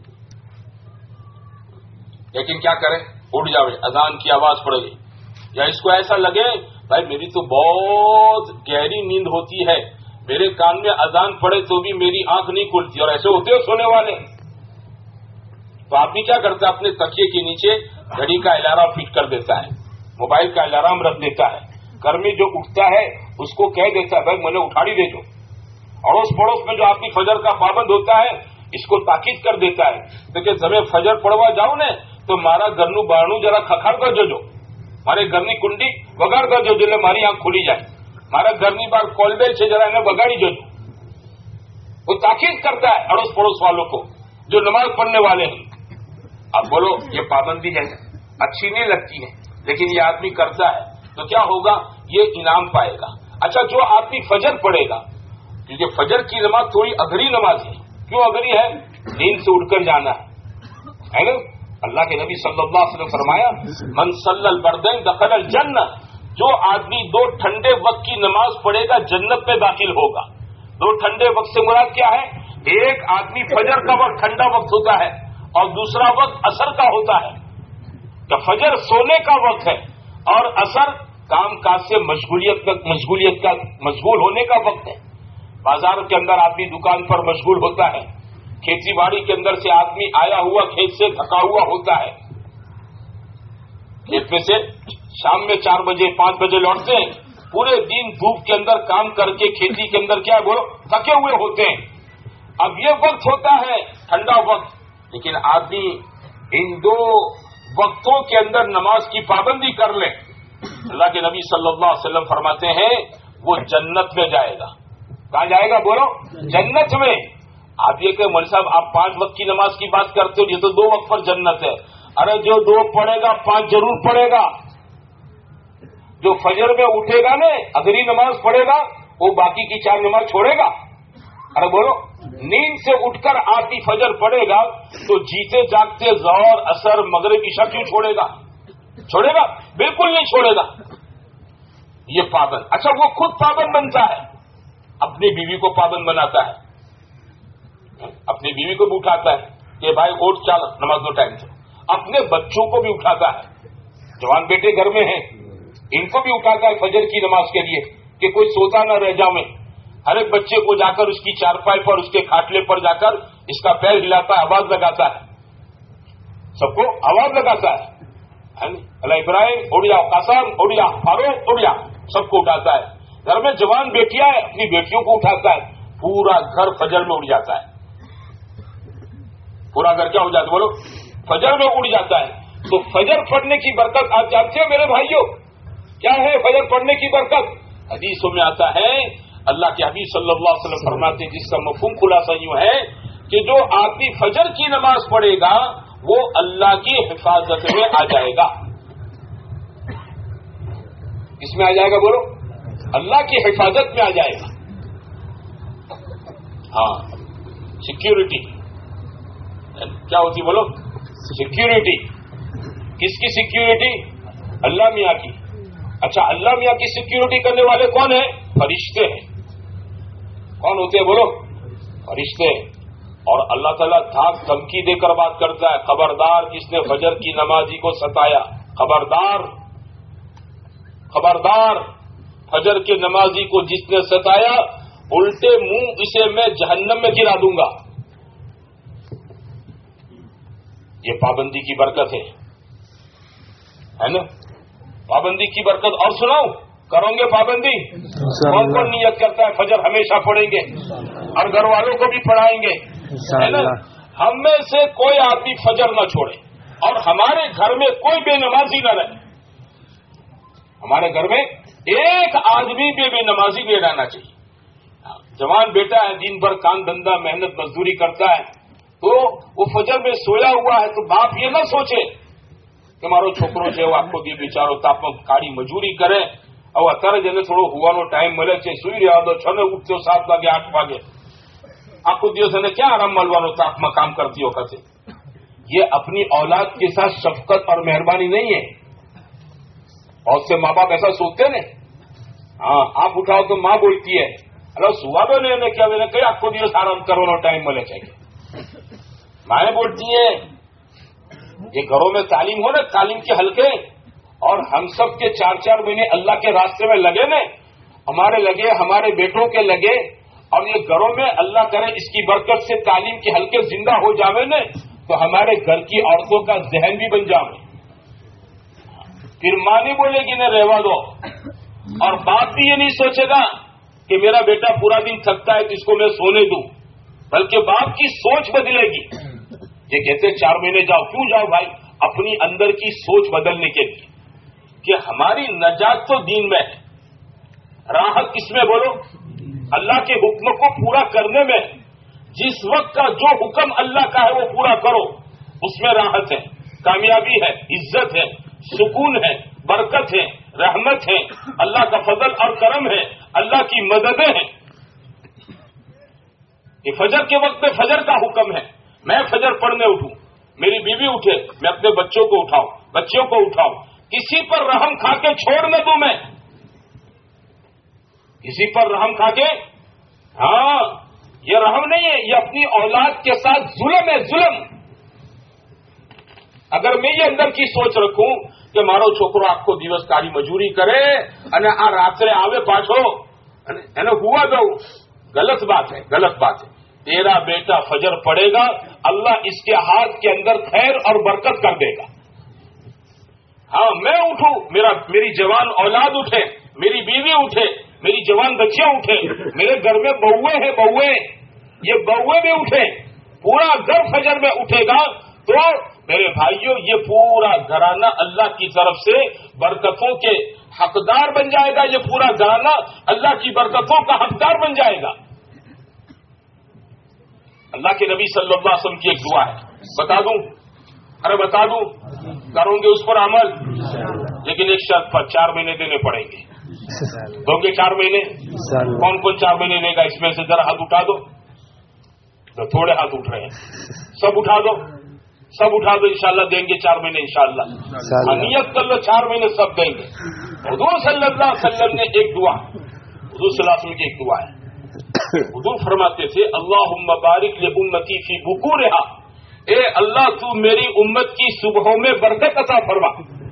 لیکن کیا کرے, اٹھ جاوے, اذان کی آواز پڑے گی, یا اس کو ایسا لگے بھائی میری تو بہت گہری نیند ہوتی ہے, میرے کان میں اذان پڑے تو بھی میری آنکھ نہیں کھلتی, اور ایسے ہوتے ہو سونے والے. تو آدمی کیا کرتا ہے, اپنے تکیے کے نیچے گھڑی کا الارم فٹ کر دیتا ہے, موبائل کا الارم رکھ دیتا ہے. گھر میں جو اٹھتا ہے اس کو کہہ دیتا ہے بھائی مجھے اٹھاڑی دے دو. اڑوس پڑوس میں جو آدمی فجر کا پابند ہوتا ہے اس کو تاکید کر دیتا ہے, دیکھیں جب فجر پڑوا جاؤ نے تو مارا گھرنوں بارنوں ذرا کھکھڑ کر جو مارے گھرنی کنڈی وگاڑ کر جو ماری آنکھ کھلی جائے, مارا گھرنی بار کولبیل سے ذرا انہیں بگاڑی جو. وہ تاکید کرتا ہے اڑوس پڑوس والوں کو جو نماز پڑھنے والے ہیں. اب بولو یہ پابندی ہے, اچھی نہیں لگتی ہے, لیکن یہ آدمی کرتا ہے تو کیا ہوگا, یہ انعام پائے گا. اچھا جو آدمی فجر پڑھے گا, کیونکہ فجر کی نماز تھوڑی ادھری نماز ہے. کیوں ادھری ہے, نیند سے اٹھ کر جانا ہے نا. اللہ کے نبی صلی اللہ علیہ وسلم فرمایا من صلی البردین دخل الجنہ, جو آدمی 2 ٹھنڈے وقت کی نماز پڑھے گا جنت میں داخل ہوگا. 2 ٹھنڈے وقت سے مراد کیا ہے, ایک آدمی فجر کا وقت ٹھنڈا وقت ہوتا ہے اور دوسرا وقت عصر کا ہوتا ہے. کہ فجر سونے کا وقت ہے اور عصر کام کاج سے مشغول ہونے کا وقت ہے. بازار کے اندر آدمی دکان پر مشغول ہوتا ہے, کھیتی باڑی کے اندر سے آدمی آیا ہوا کھیت سے تھکا ہوا ہوتا ہے, کھیت میں سے شام میں 4 بجے 5 بجے لوٹتے ہیں, پورے دن دھوپ کے اندر کام کر کے کھیتی کے اندر کیا بولو تھکے ہوئے ہوتے ہیں. اب یہ وقت ہوتا ہے ٹھنڈا وقت, لیکن آدمی ان 2 وقتوں کے اندر نماز کی پابندی کر لے. اللہ کے نبی صلی اللہ علیہ وسلم فرماتے ہیں وہ جنت میں جائے گا. کہاں جائے گا بولو, جنت میں. آپ یہ کہ مولوی صاحب آپ 5 وقت کی نماز کی بات کرتے ہو, یہ تو 2 وقت پر جنت ہے. ارے جو 2 پڑھے گا 5 ضرور پڑھے گا. جو فجر میں اٹھے گا نا ادھری نماز پڑھے گا وہ باقی کی 4 نماز چھوڑے گا. ارے بولو, نیند سے اٹھ کر آتی فجر پڑے گا تو جیتے جاگتے ظہر عصر مغرب عشاء کیوں چھوڑے گا؟ چھوڑے گا؟ بالکل نہیں چھوڑے گا. یہ پابند. اچھا وہ خود پابند بنتا ہے, اپنی بیوی کو پابند بناتا ہے, اپنی بیوی کو بھی اٹھاتا ہے کہ بھائی اٹھ چل نماز دو ٹائم سے. اپنے بچوں کو بھی اٹھاتا ہے, جوان بیٹے گھر میں ہیں ان کو بھی اٹھاتا ہے فجر کی نماز کے لیے کہ کوئی سوتا نہ رہ جاؤں. ہر ایک بچے کو جا کر اس کی چارپائی پر اس کے کھاٹلے پر جا کر اس کا پیر ہلاتا ہے, آواز لگاتا ہے, سب کو آواز لگاتا ہے. اللہ ابراہیم اڑ جاؤ, قاسم اڑ جاؤ, فاروق اڑ جاؤ, سب کو اٹھاتا ہے. گھر میں جوان بیٹیاں ہیں اپنی بیٹیوں کو اٹھاتا ہے. پورا گھر فجر میں اڑ جاتا ہے. پورا گھر کیا ہو جاتا ہے بولو, فجر میں اڑ جاتا ہے. تو فجر پڑھنے کی برکت آپ جانتے ہو میرے بھائیوں کیا ہے؟ فجر پڑھنے کی برکت حدیثوں میں آتا ہے. اللہ کے حبیب صلی اللہ علیہ وسلم فرماتے ہیں, جس کا مفہوم خلاصہ یوں ہے کہ جو آدمی فجر کی نماز پڑھے گا وہ اللہ کی حفاظت میں آ جائے گا. کس میں آ جائے گا بولو؟ اللہ کی حفاظت میں آ جائے گا. ہاں, سیکیورٹی کیا ہوتی بولو؟ سیکیورٹی. کس کی سیکیورٹی؟ اللہ میاں کی. اچھا, اللہ میاں کی سیکیورٹی کرنے والے کون ہیں؟ فرشتے ہیں. کون ہوتے ہیں بولو؟ فرشتے. اور اللہ تعالیٰ دھاک دھمکی دے کر بات کرتا ہے, خبردار جس نے فجر کی نمازی کو ستایا, خبردار خبردار فجر کے نمازی کو جس نے ستایا الٹے منہ اسے میں جہنم میں گرا دوں گا. یہ پابندی کی برکت ہے نا, پابندی کی برکت. اور سناؤ, کرو گے پابندی؟ کون کون نیت کرتا ہے فجر ہمیشہ پڑھیں گے اور گھر والوں کو بھی پڑھائیں گے, ہے نا؟ ہم میں سے کوئی آدمی فجر نہ چھوڑے اور ہمارے گھر میں کوئی بے نمازی نہ رہے. ہمارے گھر میں ایک آدمی بھی بے نمازی نہیں رہنا چاہیے. जवान बेटा है, दिन भर काम धंधा मेहनत मजदूरी करता है, तो वो फजर में सोया हुआ है, तो बाप ये ना सोचे कि मारो छोकरो છે આખો દી બિચારો તાપમાં કાળી મજૂરી કરે, હવે અત્યારે જેને થોડો હુવાનો ટાઈમ મળે છે, સુઈ રહ્યા તો 6 ને ઉઠતો 7 વાગે 8 વાગે, આખો દિવસ એને ક્યાં આરામ મળવાનો તાપમાં કામ કરતી વખતે. ये अपनी औलाद के साथ शफकत और मेहरबानी नहीं है. बहुत से माँ बाप ऐसा सोचते ने, हाँ आप उठाओ तो माँ बोलती है अरे सुवा दो ने क्या मैंने कहीं आपको दिवस आराम करवाना टाइम मिले चाहिए. माए बोलती है ये घरों में तालीम हो ना, तालीम के हल्के, और हम सब के 4-4 महीने अल्लाह के रास्ते में लगे ने, हमारे लगे, हमारे बेटों के लगे, और ये घरों में अल्लाह करे इसकी बरकत से तालीम के हल्के जिंदा हो जावे ने, तो हमारे घर की औरतों का जहन भी बन जावे. फिर माँ नहीं बोलेगी ने रहवा दो, और बाप भी ये नहीं सोचेगा कि मेरा बेटा पूरा दिन थकता है तो इसको मैं सोने दूं, बल्कि बाप की सोच बदलेगी. ये कहते 4 महीने जाओ, क्यों जाओ भाई? अपनी अंदर की सोच बदलने के लिए कि हमारी नजात तो दीन में है, राहत किसमें बोलो? अल्लाह के हुक्म को पूरा करने में. जिस वक्त का जो हुक्म अल्लाह का है वो पूरा करो, उसमें राहत है, कामयाबी है, इज्जत है, सुकून है, बरकत है, रहमत है, अल्लाह का फजल और करम है, अल्लाह की मददें हैं. ये फजर के वक्त में फजर का हुक्म है, मैं फजर पढ़ने उठूं, मेरी बीवी उठे, मैं अपने बच्चों को उठाऊं, बच्चियों को उठाऊं, किसी पर रहम खा के छोड़ न दूं, मैं किसी पर रहम खा के, हाँ ये रहम नहीं है, ये अपनी औलाद के साथ जुल्म है, जुल्म. अगर मैं ये अंदर की सोच रखूं कि मारो छोकरो आखो दिवस काળી મજૂરી કરે અને આ રાત્રે આવે પાછો અને એને હુવા દઉં, गलत बात है, गलत बात है. तेरा बेटा फजर पड़ेगा, अल्लाह इसके हाथ के अंदर खैर और बरकत कर देगा. हाँ मैं उठूं, मेरी जवान औलाद उठे, मेरी बीवी उठे, मेरी जवान बच्चियां उठे, मेरे घर में बहुए हैं, बहुए, ये बहुए भी उठे, पूरा घर फजर में उठेगा, तो मेरे भाइयों ये पूरा घराना अल्लाह की तरफ से बरकतों के हकदार बन जाएगा. ये पूरा घराना अल्लाह की बरकतों का हकदार बन जाएगा. अल्लाह के नबी सल्लल्लाहु अलैहि वसल्लम की एक दुआ है, बता दूं? अरे बता दूं, करोगे उस पर अमल, लेकिन एक शर्त पर 4 महीने देने पड़ेंगे. दोगे 4 महीने? कौन कौन 4 महीने लेगा? इसमें से जरा हाथ उठा दो. तो थोड़े हाथ उठ रहे हैं, सब उठा दो, सब उठा दो. इंशाअल्लाह देंगे 4 महीने, इंशाअल्लाह. नियत कर लो 4 महीने सब देंगे. हुजूर सल्लल्लाहु अलैहि वसल्लम ने एक दुआ, हुजूर सल्लल्लाहु अलैहि वसल्लम की एक दुआ है. हुजूर फरमाते थे अल्लाहुम्मा बारिक li उम्मती फी बुकूरिहा, ए अल्लाह तू मेरी उम्मत की सुबहों में बरकत अता फरमा.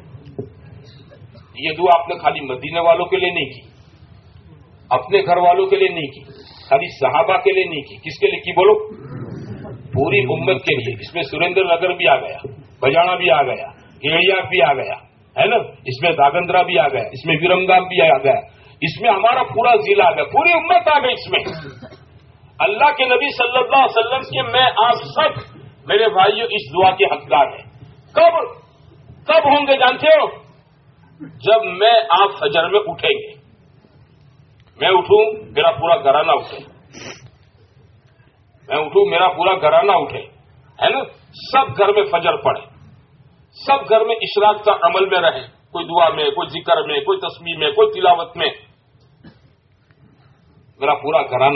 ये दुआ आपने खाली मदीने वालों के लिए नहीं की, अपने घर वालों के लिए नहीं की, खाली सहाबा के लिए नहीं की. किसके लिए की बोलो? पूरी उम्मत के लिए. इसमें सुरेंद्र नगर भी आ गया, बजाना भी आ गया, केड़िया भी आ गया, है ना, इसमें दागंद्रा भी आ गया, इसमें विरमगाम भी आ गया, इसमें हमारा पूरा जिला आ गया, पूरी उम्मत आ गई इसमें. अल्लाह के नबी सल्लल्लाहु अलैहि वसल्लम के मैं आप सब मेरे भाइयों इस दुआ के हकदार हैं. कब होंगे जानते हो? जब मैं आप फजर में उठेंगे. मैं उठूं, मेरा पूरा घराना उठे, मैं उठूं, मेरा पूरा घराना उठे, है ना, सब घर में फजर पड़े, सब घर में इशराक का अमल में रहे, कोई दुआ में, कोई जिक्र में, कोई तस्बीह में, कोई तिलावत में, मेरा पूरा घराना.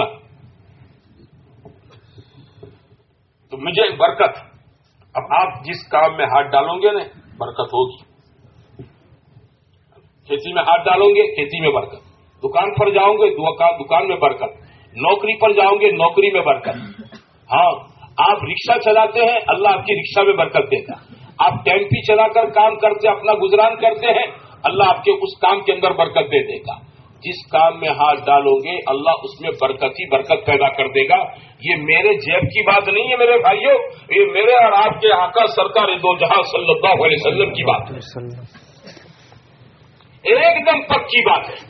तो मुझे बरकत. अब आप जिस काम में हाथ डालोगे ना, बरकत होगी. खेती में हाथ डालोगे, खेती में बरकत. दुकान पर जाओगे, दुकान में बरकत. नौकरी पर जाओगे, नौकरी में बरकत. हाँ आप रिक्शा चलाते हैं, अल्लाह आपकी रिक्शा में बरकत देगा. आप टेम्पी चलाकर काम करते, अपना गुजरान करते हैं, अल्लाह आपके उस काम के अंदर बरकत दे देगा. जिस काम में हाथ डालोगे अल्लाह उसमें बरकत ही बरकत पैदा कर देगा. ये मेरे जेब की बात नहीं है मेरे भाइयों, ये मेरे और आपके आका सरकार दो जहां सल्लल्लाहु अलैहि वसल्लम की बात है, एकदम पक्की बात है.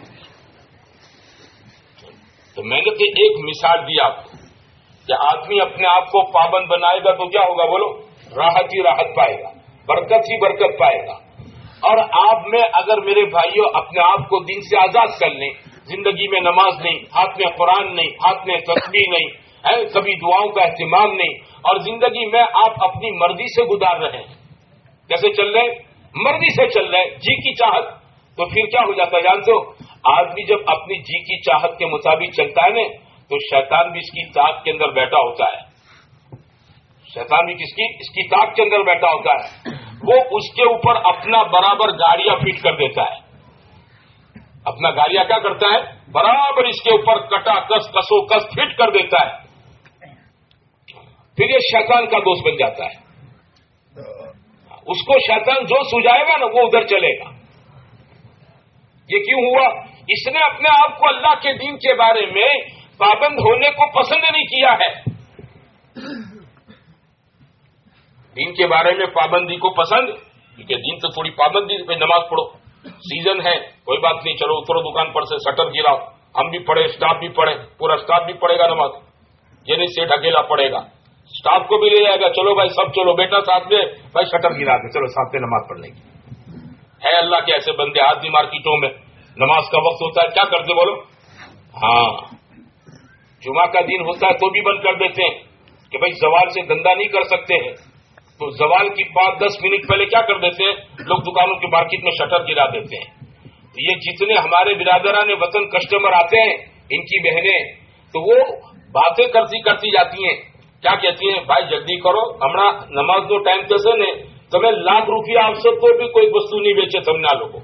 तो मैंने तो एक मिसाल दी आपको कि आदमी अपने आप को पाबंद बनाएगा तो क्या होगा बोलो? राहत ही राहत पाएगा, बरकत ही बरकत पाएगा. और आप में अगर मेरे भाइयों अपने आप को दिन से आजाद कर लें, زندگی میں نماز نہیں، ہاتھ میں قرآن نہیں، ہاتھ میں تسبیح نہیں ہے، کبھی دعاؤں کا اہتمام نہیں، اور زندگی میں آپ اپنی مرضی سے گزار رہے ہیں. کیسے چل رہے ہیں؟ مرضی سے چل رہے ہیں، جی کی چاہت. تو پھر کیا ہو جاتا ہے جانتے ہو؟ آدمی جب اپنی جی کی چاہت کے مطابق چلتا ہے نا تو شیطان بھی اس کی طاقت کے اندر بیٹھا ہوتا ہے. شیطان بھی اس کی طاقت کے اندر بیٹھا ہوتا ہے. وہ اس کے اوپر اپنا برابر گاڑیاں فٹ کر دیتا ہے. اپنا گاڑیاں کیا کرتا ہے؟ برابر اس کے اوپر کٹا کس کسو کس فٹ کر دیتا ہے. پھر یہ شیطان کا دوست بن جاتا ہے. اس کو شیطان جو سجائے گا نا وہ ادھر چلے گا. یہ کیوں ہوا؟ اس نے اپنے آپ کو اللہ کے دین کے بارے میں پابند ہونے کو پسند نہیں کیا ہے. دین کے بارے میں پابندی کو پسند، کیونکہ دین تو تھوڑی پابندی پہ نماز پڑھو، سیزن ہے کوئی بات نہیں، چلو اترو دکان پر سے شٹر گراؤ، ہم بھی پڑھے اسٹاف بھی پڑھے، پورا اسٹاف بھی پڑھے گا نماز. یہ نہیں سیٹ اکیلا پڑھے گا، اسٹاف کو بھی لے جائے گا، چلو بھائی سب چلو، بیٹا ساتھ میں بھائی شٹر گرا کے چلو ساتھ میں نماز پڑھنے کی. ہے اللہ کے ایسے بندے آدمی مارکیٹوں میں نماز کا وقت ہوتا ہے کیا کرتے بولو؟ ہاں جمعہ کا دن ہوتا ہے تو بھی بند کر دیتے ہیں کہ بھائی زوال سے دھندا نہیں کر سکتے ہیں، تو زوال کی 5-10 منٹ پہلے کیا کر دیتے ہیں لوگ دکانوں کی مارکیٹ میں شٹر گرا دیتے ہیں. تو یہ جتنے ہمارے برادران وطن کسٹمر آتے ہیں ان کی بہنیں تو وہ باتیں کرتی جاتی ہیں. کیا کہتی ہیں؟ بھائی جلدی کرو ہمارا نماز دو ٹائم کیسے نے تمہیں ₹1,00,000 آپ سے تو بھی کوئی وستو نہیں بیچے تم نے لوگوں،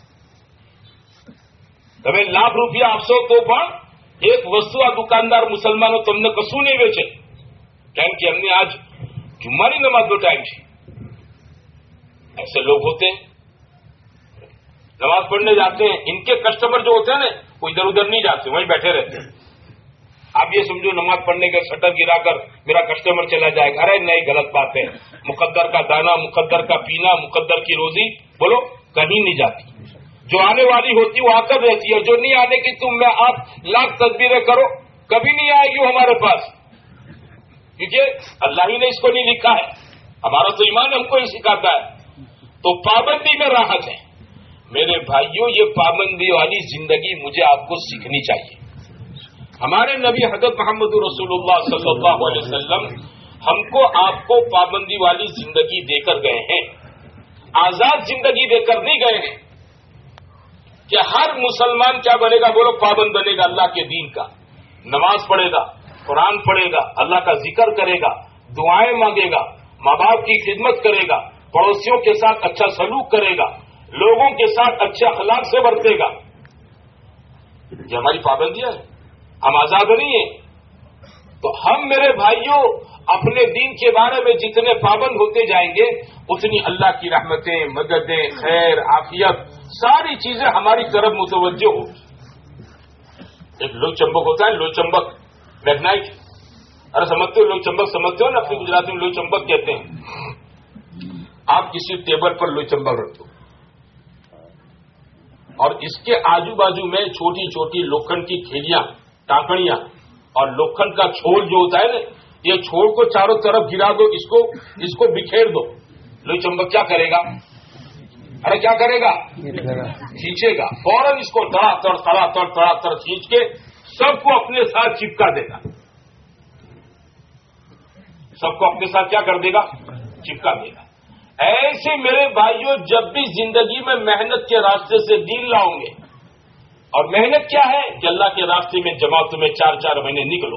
تمہیں ₹1,00,000 آپ سے تو પણ ایک વસ્તુ આ દુકાનદાર મુસલમાનો તમને કશું નહીં વેચે. કેમ કે અમને આજ જુમ્માની નમાઝનો ટાઈમ છે. ایسے لوگ ہوتے ہیں نماز پڑھنے جاتے ہیں، ان کے کسٹمر جو ہوتے ہیں نا وہ ادھر ادھر نہیں جاتے، وہیں بیٹھے رہتے ہیں. آپ یہ سمجھو نماز پڑھنے کے شٹر گرا کر میرا کسٹمر چلا جائے گا. ارے نہیں، غلط بات ہے. مقدر کا دانا، مقدر کا پینا، مقدر کی روزی بولو کہیں نہیں جاتی. جو آنے والی ہوتی وہ آ کر رہتی ہے، جو نہیں آنے کی تم میں آپ لاکھ تدبیریں کرو کبھی نہیں آئے گی وہ ہمارے پاس، کیونکہ اللہ ہی نے اس کو نہیں لکھا ہے. ہمارا تو ایمان ہم کو ہی سکھاتا ہے. تو پابندی میں راحت ہے. میرے بھائیوں یہ پابندی والی زندگی مجھے آپ کو سیکھنی چاہیے. ہمارے نبی حضرت محمد رسول اللہ صلی اللہ علیہ وسلم ہم کو آپ کو پابندی والی زندگی دے کر گئے ہیں، آزاد زندگی دے کر نہیں گئے ہیں کہ ہر مسلمان کیا بنے گا بولو؟ پابند بنے گا اللہ کے دین کا. نماز پڑھے گا، قرآن پڑھے گا، اللہ کا ذکر کرے گا، دعائیں مانگے گا، ماں باپ کی خدمت کرے گا، پڑوسیوں کے ساتھ اچھا سلوک کرے گا، لوگوں کے ساتھ اچھے اخلاق سے برتے گا. یہ ہماری پابندیاں ہیں. ہم آزاد نہیں ہیں. تو ہم میرے بھائیوں اپنے دین کے بارے میں جتنے پابند ہوتے جائیں گے اتنی اللہ کی رحمتیں، مددیں، خیر، عافیت ساری چیزیں ہماری طرف متوجہ ہو. ایک لو چمبک ہوتا ہے، لو چمبک میگنائٹ، ارے سمجھتے ہو لو چمبک؟ سمجھتے ہو نا، اپنی گجراتی میں لو چمبک کہتے ہیں. آپ کسی ٹیبل پر لو چمبک رکھ دو اور اس کے آجو بازو میں چھوٹی چھوٹی لوکھنڈ کی کھیلیاں، ٹانکڑیاں اور لوکھنڈ کا چھول جو ہوتا ہے نا، یہ چھول کو چاروں طرف گرا دو، اس کو بکھیر دو. لو چمبک کیا کرے گا؟ ارے کیا کرے گا؟ کھینچے گا فوراً. اس کو تڑا تڑ کھینچ کے سب کو اپنے ساتھ چپکا دے گا. سب کو اپنے ساتھ کیا کر دے گا؟ چپکا دے گا. ایسے میرے بھائیوں جب بھی زندگی میں محنت کے راستے سے دین لاؤں گے، اور محنت کیا ہے کہ اللہ کے راستے میں جماعتوں میں 4 مہینے نکلو،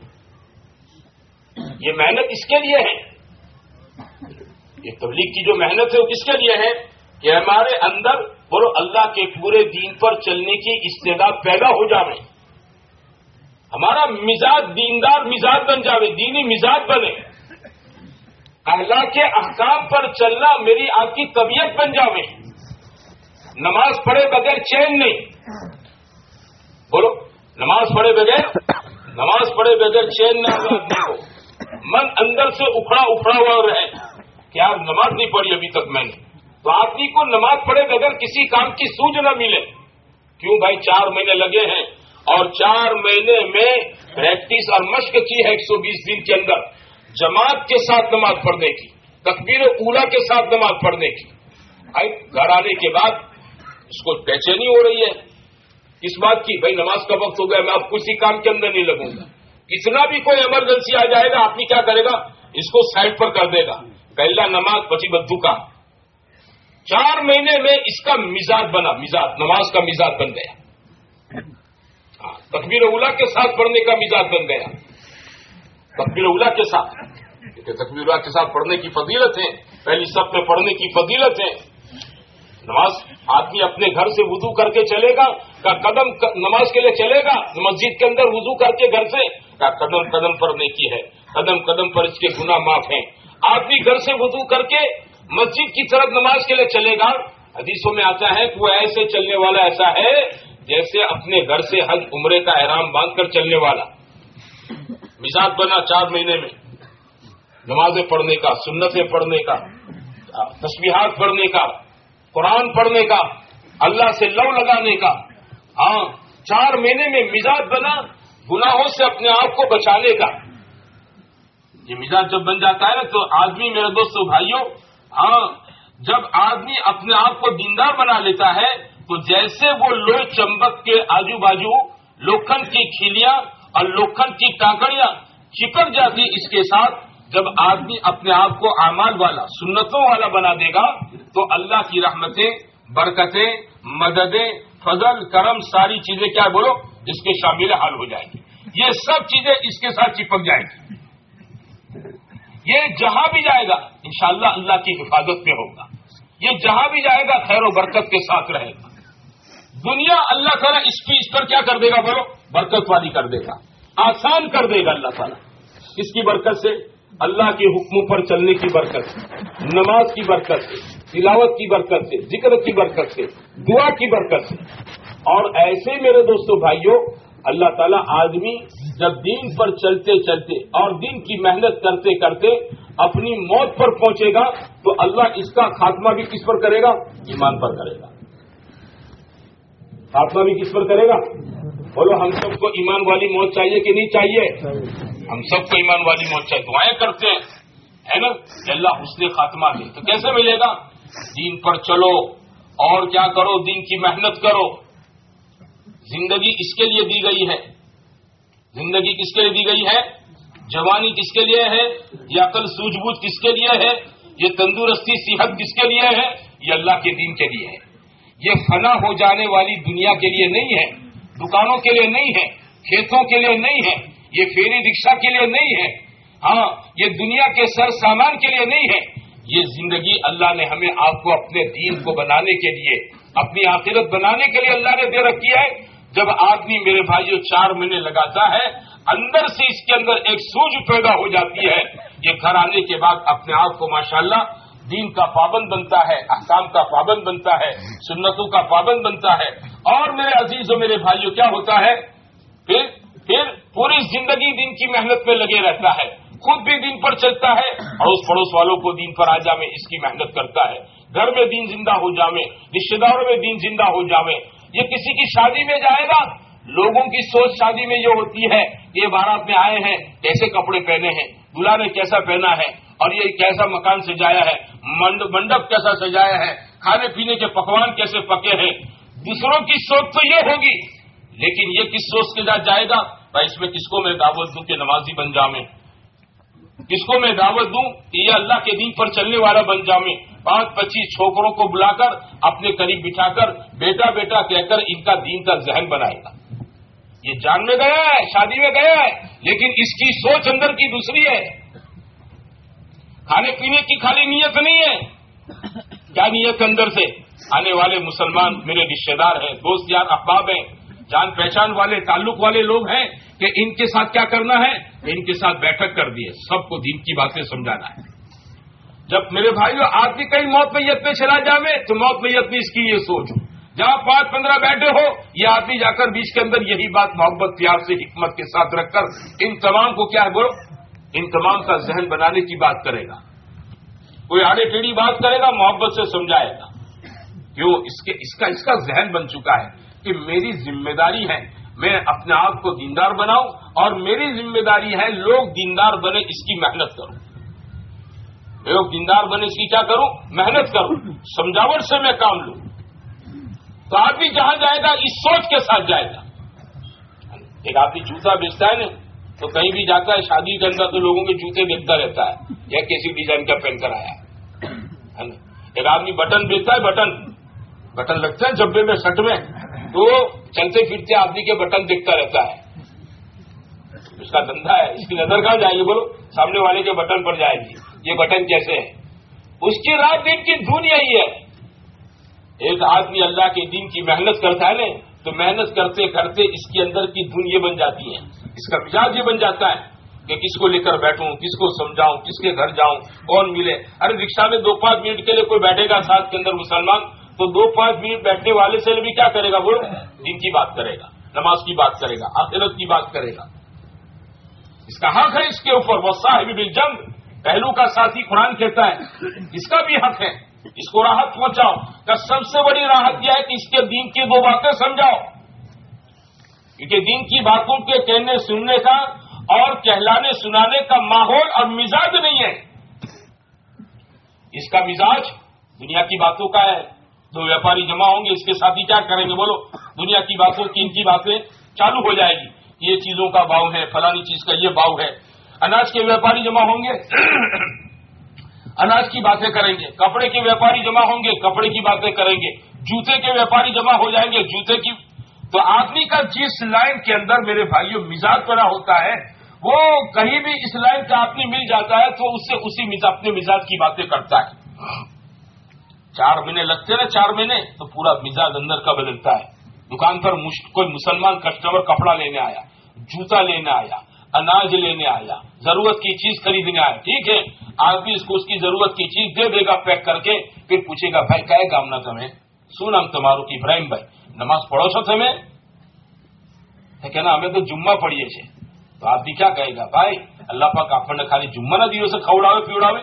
یہ محنت اس کے لیے ہے. یہ تبلیغ کی جو محنت ہے وہ کس کے لیے ہے کہ ہمارے اندر بولو اللہ کے پورے دین پر چلنے کی استعداد پیدا ہو جاوے، ہمارا مزاج دیندار مزاج بن جاوے، دینی مزاج بنے، اللہ کے احکام پر چلنا میری آپ کی طبیعت بن جاوے. نماز پڑھے بغیر چین نہیں، بولو نماز پڑھے بغیر چین نہ ہو. من اندر سے اکھڑا ہوا رہے کہ یار نماز نہیں پڑھی ابھی تک میں نے، تو آدمی کو نماز پڑھے بغیر کسی کام کی سوجھ نہ ملے. کیوں بھائی 4 مہینے لگے ہیں اور 4 مہینے میں پریکٹس اور مشق کی ہے 120 دن کے اندر جماعت کے ساتھ نماز پڑھنے کی، تکبیر اولیٰ کے ساتھ نماز پڑھنے کی. گھر آنے کے بعد اس کو بے چینی ہو رہی ہے، किस बात की? भाई नमाज का वक्त हो गया, मैं अब किसी काम के अंदर नहीं लगूंगा। कितना भी कोई इमरजेंसी आ जाएगा, आदमी क्या करेगा? इसको साइड पर कर देगा। पहला नमाज पची बद्दू का। 4 महीने में इसका मिजाज बना, मिजाज, नमाज का मिजाज बन गया। तकबीर उला के साथ पढ़ने का मिजाज बन गया। तकबीर उला के साथ, तकबीर उला के साथ पढ़ने की फजीलत है, पहली सब में पढ़ने की फजीलत है। नमाज आदमी अपने घर से वुजू करके चलेगा का कदम नमाज के लिए चलेगा, मस्जिद के अंदर वुजू करके घर से का कदम कदम पर नेकी है, कदम कदम पर इसके गुनाह माफ हैं। आदमी घर से वुजू करके मस्जिद की तरफ नमाज के लिए चलेगा, हदीसों में आता है कि वो ऐसे चलने वाला ऐसा है जैसे अपने घर से हज उम्रे का एहराम बांधकर चलने वाला। मिजाज बना 4 महीने में नमाजें पढ़ने का, सुन्नतें पढ़ने का, तस्बीहात पढ़ने का, कुरान पढ़ने का, अल्लाह से लव लगाने का। हाँ, 4 महीने में मिजाज बना गुनाहों से अपने आप को बचाने का। ये मिजाज जब बन जाता है ना तो आदमी, मेरे दोस्तों भाइयों, हाँ, जब आदमी अपने आप को दीनदार बना लेता है तो जैसे वो लोहे चंबक के आजू बाजू लोखंड की खिलियां और लोखंड की काकड़ियां चिपक जाती, इसके साथ जब आदमी अपने आप को आमाल वाला, सुन्नतों वाला बना देगा तो अल्लाह की रहमतें, बरकतें, मददें, फजल, करम, सारी चीजें क्या बोलो इसके शामिल हाल हो जाएगी। ये सब चीजें इसके साथ चिपक जाएगी। ये जहां भी जाएगा इंशाअल्लाह अल्लाह की हिफाजत में होगा। ये जहां भी जाएगा खैर और बरकत के साथ रहेगा। दुनिया अल्लाह ताला इस पर क्या कर देगा बोलो? बरकत वाली कर देगा, आसान कर देगा अल्लाह ताला। किसकी बरकत से? अल्लाह के हुक्मों पर चलने की बरकत से, नमाज की बरकत से, तिलावत की बरकत से, जिक्र की बरकत से, दुआ की बरकत से। और ऐसे मेरे दोस्तों भाइयों, अल्लाह ताला आदमी जब दीन पर चलते चलते और दीन की मेहनत करते करते अपनी मौत पर पहुंचेगा तो अल्लाह इसका खात्मा भी किस पर करेगा? ईमान पर करेगा। खात्मा भी किस पर करेगा? बोलो, हम सबको ईमान वाली मौत चाहिए कि नहीं चाहिए? हम सबको ईमान वाली मौत चाहिए। दुआएं करते हैं, है ना, अल्लाह हुस्ने खात्मा दे। तो कैसे मिलेगा? दीन पर चलो और क्या करो? दीन की मेहनत करो। जिंदगी इसके लिए दी गई है। जिंदगी किसके लिए दी गई है? जवानी किसके लिए है? ये अकल सूझबूझ किसके लिए है? ये तंदुरुस्ती सेहत किसके लिए है? ये अल्लाह के दीन के लिए है। ये फना हो जाने वाली दुनिया के लिए नहीं है, दुकानों के लिए नहीं है, खेतों के लिए नहीं है, ये फेरी रिक्शा के लिए नहीं है, हाँ, ये दुनिया के सर सामान के लिए नहीं है। ये जिंदगी अल्लाह ने हमें आपको अपने दीन को बनाने के लिए, अपनी आखिरत बनाने के लिए अल्लाह ने दे रखी है। जब आदमी मेरे भाइयों 4 महीने लगाता है, अंदर से इसके अंदर एक सूझ पैदा हो जाती है। ये घर आने के बाद अपने आप को माशाअल्लाह दीन का पाबंद बनता है, अहकाम का पाबंद बनता है, सुन्नतों का पाबंद बनता है। और मेरे अजीजों, मेरे भाइयों, क्या होता है? फिर पूरी जिंदगी दीन की मेहनत में लगे रहता है, खुद भी दीन पर चलता है, अड़ोस पड़ोस वालों को दीन पर आ जावे इसकी मेहनत करता है। घर में दीन जिंदा हो जावे, रिश्तेदारों में दीन जिंदा हो जावे। ये किसी की शादी में जाएगा, लोगों की सोच शादी में ये होती है, ये बारात में आए हैं, कैसे कपड़े पहने हैं, दूल्हा ने कैसा पहना है, और ये कैसा मकान सजाया है, मंडप कैसा सजाया है, खाने पीने के पकवान कैसे पके हैं। दूसरों की सोच तो ये होगी, लेकिन ये किस सोच के साथ जाएगा? भाई इसमें किसको मैं दावत दूं कि नमाजी बन जावे, किसको मैं दावत दूं कि ये अल्लाह के दीन पर चलने वाला बन जावे। 5-25 छोकरों को बुलाकर अपने करीब बिठाकर बेटा बेटा कहकर इनका दीन का जहन बनाएगा। ये जान में गया है, शादी में गया है, लेकिन इसकी सोच अंदर की दूसरी है। खाने पीने की खाली नीयत नहीं है, क्या नीयत अंदर से? आने वाले मुसलमान मेरे रिश्तेदार हैं, दोस्त यार अहबाब हैं, जान पहचान वाले ताल्लुक वाले लोग हैं कि इनके साथ क्या करना है? इनके साथ बैठक कर दी है, सबको दीन की बातें समझाना है। जब मेरे भाइयों आदमी कहीं मौत मैयत में चला जावे तो मौत मैयत में इसकी ये सोच हो, जहां 5-15 बैठे हो, ये आदमी जाकर बीच के अंदर यही बात मोहब्बत प्यार से हिकमत के साथ रखकर इन तमाम को क्या है बोलो, इन तमाम का जहन बनाने की बात करेगा। कोई आड़े टेढ़ी बात करेगा, मोहब्बत से समझाएगा। क्यों? इसका जहन बन चुका है कि मेरी जिम्मेदारी है मैं अपने आप को दीनदार बनाऊं, और मेरी जिम्मेदारी है लोग दीनदार बने इसकी मेहनत करूं। लोग दीनदार बने इसकी क्या करूं? मेहनत करूं, समझावट से मैं काम लूं। تو آدمی جہاں جائے گا اس سوچ کے ساتھ جائے گا. ایک آدمی جوتا بیچتا ہے نا تو کہیں بھی جاتا ہے شادی کے اندر تو لوگوں کے جوتے دیکھتا رہتا ہے یا کیسی ڈیزائن کا پہن کر آیا ہے نا. ایک آدمی بٹن بیچتا ہے, بٹن لگتا ہے جبے میں شرٹ میں تو چلتے پھرتے آدمی کے بٹن دیکھتا رہتا ہے. اس کا دھندا ہے, اس کی نظر کہاں جائے گی بولو؟ سامنے والے کے بٹن پر جائے گی, یہ بٹن کیسے ہے. اس کی رات دن کی دھن یہی ہے. ایک آدمی اللہ کے دین کی محنت کرتا ہے نا تو محنت کرتے کرتے اس کے اندر کی دھن یہ بن جاتی ہے, اس کا مزاج یہ بن جاتا ہے کہ کس کو لے کر بیٹھوں, کس کو سمجھاؤں, کس کے گھر جاؤں, کون ملے. ارے رکشا میں 2-5 منٹ کے لیے کوئی بیٹھے گا ساتھ کے اندر مسلمان تو 2-5 منٹ بیٹھنے والے سے بھی کیا کرے گا وہ دین کی بات کرے گا, نماز کی بات کرے گا, آخرت کی بات کرے گا. اس کا حق ہے اس کے اوپر. والصاحب بالجنب, پہلو کا ساتھی قرآن کہتا ہے اس کا بھی حق ہے. اس کو راحت پہنچاؤ کا سب سے بڑی راحت یہ ہے کہ اس کے دین کی 2 باتیں سمجھاؤ, کیونکہ دین کی باتوں کے کہنے سننے کا اور کہلانے سنانے کا ماحول اور مزاج نہیں ہے. اس کا مزاج دنیا کی باتوں کا ہے. 2 ویاپاری جمع ہوں گے, اس کے ساتھ ہی کیا کریں گے بولو؟ دنیا کی باتوں کی, ان کی باتیں چالو ہو جائے گی. یہ چیزوں کا باؤ ہے, فلانی چیز کا یہ باؤ ہے. اناج کے ویاپاری جمع ہوں گے, اناج کی باتیں کریں گے. کپڑے کے ویاپاری جمع ہوں گے, کپڑے کی باتیں کریں گے. جوتے کے ویاپاری جمع ہو جائیں گے, جوتے کی. تو آدمی کا جس لائن کے اندر میرے بھائیوں مزاج پیدا ہوتا ہے وہ کہیں بھی اس لائن کا آدمی مل جاتا ہے تو اس سے اسی اپنے مزاج کی باتیں کرتا ہے. 4 مہینے لگتے نا, 4 مہینے تو پورا مزاج اندر کا بدلتا ہے. دکان پر کوئی مسلمان کسٹمر کپڑا لینے آیا, جوتا لینے آیا, اناج لینے آیا, ضرورت کی چیز خریدنے آیا. ٹھیک ہے, آدمی اس کو اس کی ضرورت کی چیز دے دے گا پیک کر کے, پھر پوچھے گا بھائی کیا کام نہ تمہیں, શું નામ તમારું? કે ઇબ્રાહીમ ભાઈ, નમાઝ પઢો છો તમે? કહેના અમે તો જુમ્મા પઢીએ છીએ. તો આદમી ક્યાં કહેગા ભાઈ અલ્લાહ પાક આપણને ખાલી જુમ્માના દિવસે ખવડાવે પીવડાવે?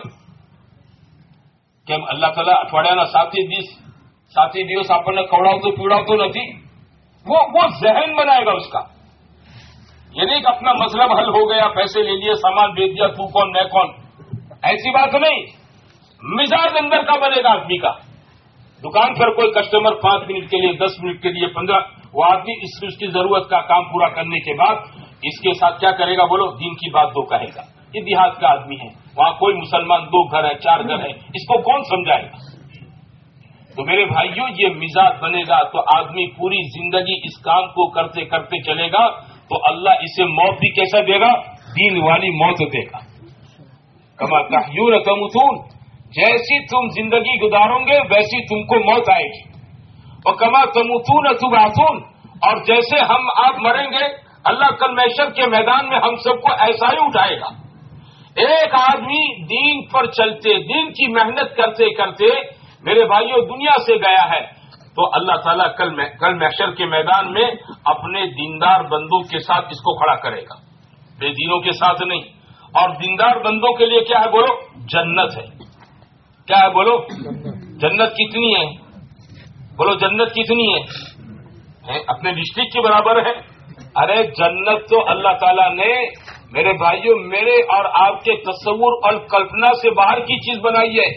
કેમ અલ્લાહ તાલા અઠવાડિયાના 7 દિવસ આપણને ખવડાવતો પીવડાવતો નથી? वो जहन बनाएगा उसका. ये नहीं कि अपना मसलब हल हो गया, पैसे ले लिए, सामान बेच दिया, तू कौन मैं कौन, ऐसी बात नहीं. मिजाज अंदर का बनेगा आदमी का. दुकान पर कोई कस्टमर 5 मिनट के लिए, 10 मिनट के लिए, 15, वो आदमी उसकी जरूरत का काम पूरा करने के बाद इसके साथ क्या करेगा बोलो? दीन की बात 2 कहेगा. ये देहात का आदमी है, वहां कोई मुसलमान 2 घर है, 4 घर है, इसको कौन समझाएगा? तो मेरे भाइयों ये मिजाज बनेगा तो आदमी पूरी जिंदगी इस काम को करते करते चलेगा तो अल्लाह इसे मौत भी कैसा देगा? दीन वाली मौत देगा. कमा तहयून तमुतून, जैसी तुम जिंदगी गुजारोगे वैसी तुमको मौत आएगी. और कमा तमुतून तुबातून, और जैसे हम आप मरेंगे अल्लाह कल महशर के मैदान में हम सबको ऐसा ही उठाएगा. एक आदमी दीन पर चलते, दीन की मेहनत करते करते मेरे भाइयों दुनिया से गया है तो अल्लाह ताला कल महशर के मैदान में अपने दीनदार बंदों के साथ इसको खड़ा करेगा, बेदीनों के साथ नहीं. और दीनदार बंदों के लिए क्या है बोलो? जन्नत है. क्या है बोलो? जन्नत कितनी है बोलो? जन्नत कितनी है? अपने डिस्ट्रिक्ट के बराबर है. अरे जन्नत तो अल्लाह ताला ने मेरे भाइयों मेरे और आपके तस्वुर और कल्पना से बाहर की चीज बनाई है.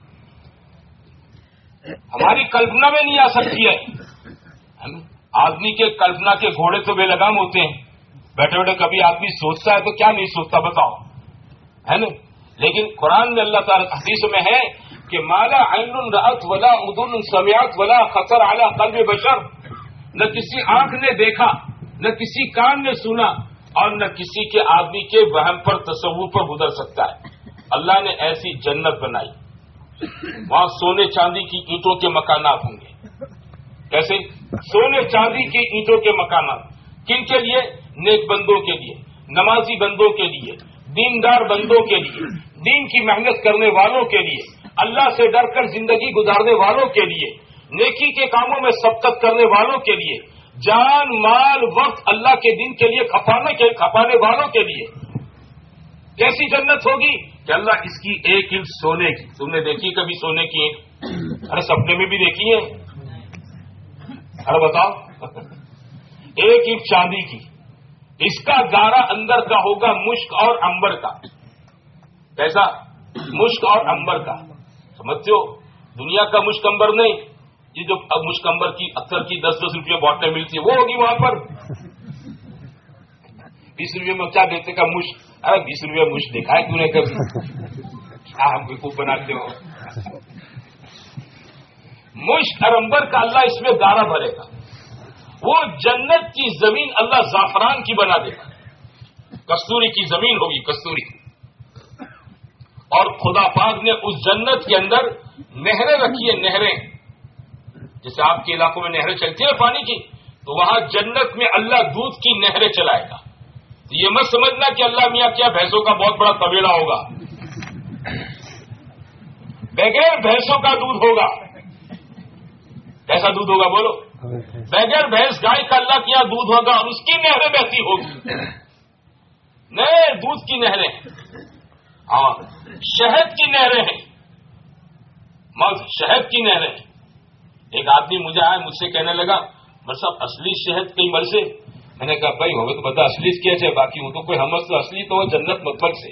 हमारी कल्पना में नहीं आ सकती है. आदमी के कल्पना के घोड़े तो बेलगाम होते हैं. बैठे बैठे कभी आदमी सोचता है तो क्या नहीं सोचता बताओ, है ना? लेकिन कुरान में अल्लाह ताला हदीस में है कि माला ऐनुन रअत वला उदुन समिअत वला खतर अला कल्ब बशर, न किसी आंख ने देखा, न किसी कान ने सुना और न किसी के आदमी के वहम पर तसव्वुर पर गुजर सकता है. अल्लाह ने ऐसी जन्नत बनाई, वहां सोने चांदी की ईंटों के मकानात होंगे. कैसे? सोने चांदी की ईंटों के मकानात. किन के लिए? नेक बंदों के लिए, नमाजी बंदों के लिए, दीनदार बंदों के लिए, दीन की मेहनत करने वालों के लिए, अल्लाह से डरकर जिंदगी गुजारने वालों के लिए, नेकी के कामों में सबकत करने वालों के लिए, जान माल वक्त अल्लाह के दिन के लिए खपाने वालों के लिए. कैसी जन्नत होगी कि अल्लाह इसकी 1 इंच सोने की, तुमने देखी कभी सोने की ईंट? अरे सपने में भी देखी है. अरे बताओ 1 इंच चांदी की, इसका गारा अंदर का होगा मुश्क और अंबर का. कैसा? मुश्क और अंबर का. समझते हो? दुनिया का मुश्क अंबर नहीं, یہ جو مشکمبر کی اتر کی 10-10 روپے بوٹلیں ملتی ہیں وہ ہوگی وہاں پر. 20 روپے میں کیا دیتے کا مش؟ ارے 20 روپے مش دیکھا ہے تو نے کبھی؟ کیا ہم کو خوب بناتے ہو؟ مش ارمبر کا اللہ اس میں دارہ بھرے گا. وہ جنت کی زمین اللہ زعفران کی بنا دے گا. کستوری کی زمین ہوگی، کستوری. اور خدا پاک نے اس جنت کے اندر نہریں رکھی ہیں، نہریں. جیسے آپ کے علاقوں میں نہریں چلتی ہیں پانی کی، تو وہاں جنت میں اللہ دودھ کی نہریں چلائے گا. تو یہ مت سمجھنا کہ اللہ میاں کیا بھینسوں کا بہت بڑا طویلا ہوگا. بغیر بھینسوں کا دودھ ہوگا. کیسا دودھ ہوگا بولو؟ بغیر بھینس گائے کا اللہ کیا دودھ ہوگا اور اس کی نہریں بہتی ہوگی. نئے دودھ کی نہریں اور شہد کی نہریں ہیں. شہد کی نہریں. ایک آدمی مجھے آیا، مجھ سے کہنے لگا بس اب اصلی شہد کئی مر سے. میں نے کہا بھائی ہوگا تو بتا اصلی کیا ہے، باقی ہوں تو کوئی ہمس تو اصلی تو جنت مطلب سے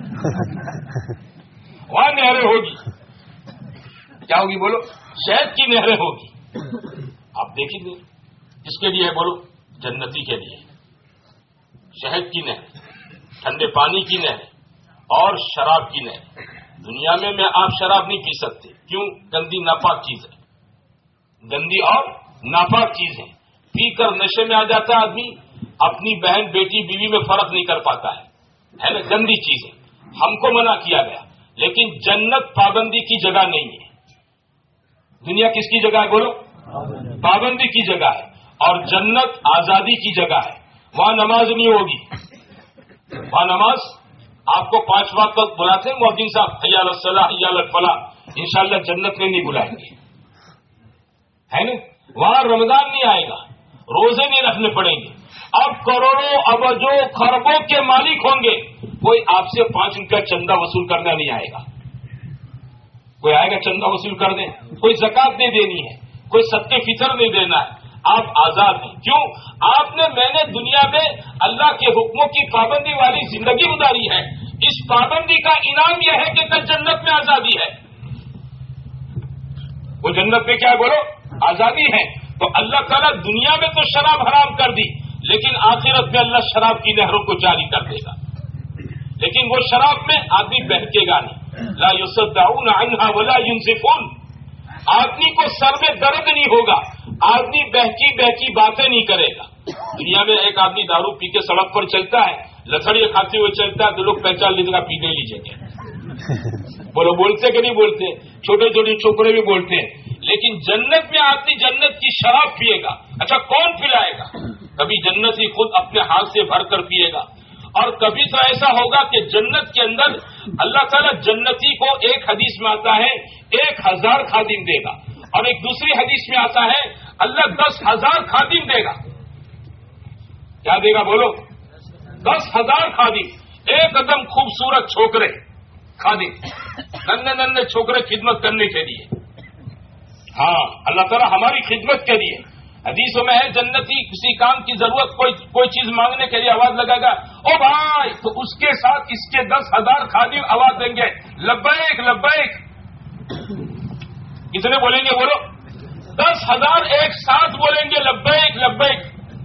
وہاں نہریں ہوگی. کیا ہوگی بولو؟ شہد کی نہریں ہوگی. آپ دیکھیں گے کس کے لیے ہے بولو؟ جنتی کے لیے. شہد کی نہر، ٹھنڈے پانی کی نہر اور شراب کی نہر. دنیا میں آپ شراب نہیں پی سکتے. کیوں؟ گندی ناپاک چیز ہے. گندی اور ناپاک چیز ہے. پی کر نشے میں آ جاتا ہے آدمی، اپنی بہن بیٹی بیوی میں فرق نہیں کر پاتا ہے نا. گندی چیز ہے، ہم کو منع کیا گیا. لیکن جنت پابندی کی جگہ نہیں ہے. دنیا کس کی جگہ ہے بولو؟ پابندی کی جگہ ہے. اور جنت آزادی کی جگہ ہے. وہاں نماز نہیں ہوگی. وہاں نماز آپ کو 5 وقت تک بلاتے ہیں مؤذن صاحب، حی علی الصلاۃ حی علی الفلاح. انشاءاللہ جنت میں نہیں بلائیں گے، ہے نا. وہاں رمضان نہیں آئے گا، روزے نہیں رکھنے پڑیں گے. اب کروڑوں ابجوں خربوں کے مالک ہوں گے، کوئی آپ سے 5 روپیہ چندہ وصول کرنا نہیں آئے گا. کوئی آئے گا چندہ وصول کر دیں؟ کوئی زکات نہیں دینی ہے، کوئی صدقے فطر نہیں دینا ہے. آپ آزاد ہیں. کیوں؟ آپ نے میں نے دنیا میں اللہ کے حکموں کی پابندی والی زندگی گزاری ہے. اس پابندی کا انعام یہ ہے کہ کل جنت میں آزادی ہے. وہ جنت میں کیا ہے بولو؟ آزادی ہے. تو اللہ تعالیٰ دنیا میں تو شراب حرام کر دی، لیکن آخرت میں اللہ شراب کی نہروں کو جاری کر دے گا. لیکن وہ شراب میں آدمی بہکے گا نہیں. لا یصدعون عنہا ولا ینزفون. آدمی کو سر میں درد نہیں ہوگا، آدمی بہکی بہکی باتیں نہیں کرے گا. دنیا میں ایک آدمی دارو پی کے سڑک پر چلتا ہے، لسڑیاں کھاتے ہوئے چلتا ہے تو لوگ پہچان لیتے گا پینے لیجیے گا. بولو بولتے کہ نہیں بولتے؟ چھوٹے چھوٹے چھوکرے بھی بولتے ہیں. لیکن جنت میں آدمی جنت کی شراب پیے گا. اچھا کون پلائے گا؟ کبھی جنتی خود اپنے ہاتھ سے بھر کر پیے گا، اور کبھی تو ایسا ہوگا کہ جنت کے اندر اللہ تعالیٰ جنتی کو ایک حدیث میں آتا ہے 1000 خادم دے گا، اور ایک دوسری حدیث میں آتا ہے اللہ 10,000 خادم دے گا. کیا دے گا بولو؟ 10,000 خادم. ایک قدم خوبصورت چھوکرے خادم، ننے چھوکرے خدمت کرنے کے لیے. ہاں اللہ تعالیٰ ہماری خدمت کے لیے. حدیثوں میں ہے جنتی کسی کام کی ضرورت کوئی چیز مانگنے کے لیے آواز لگائے گا او بھائی، تو اس کے ساتھ اس کے 10,000 خادم آواز دیں گے لبیک لبیک. کتنے بولیں گے بولو؟ 10,000 ایک ساتھ بولیں گے لبیک لبیک.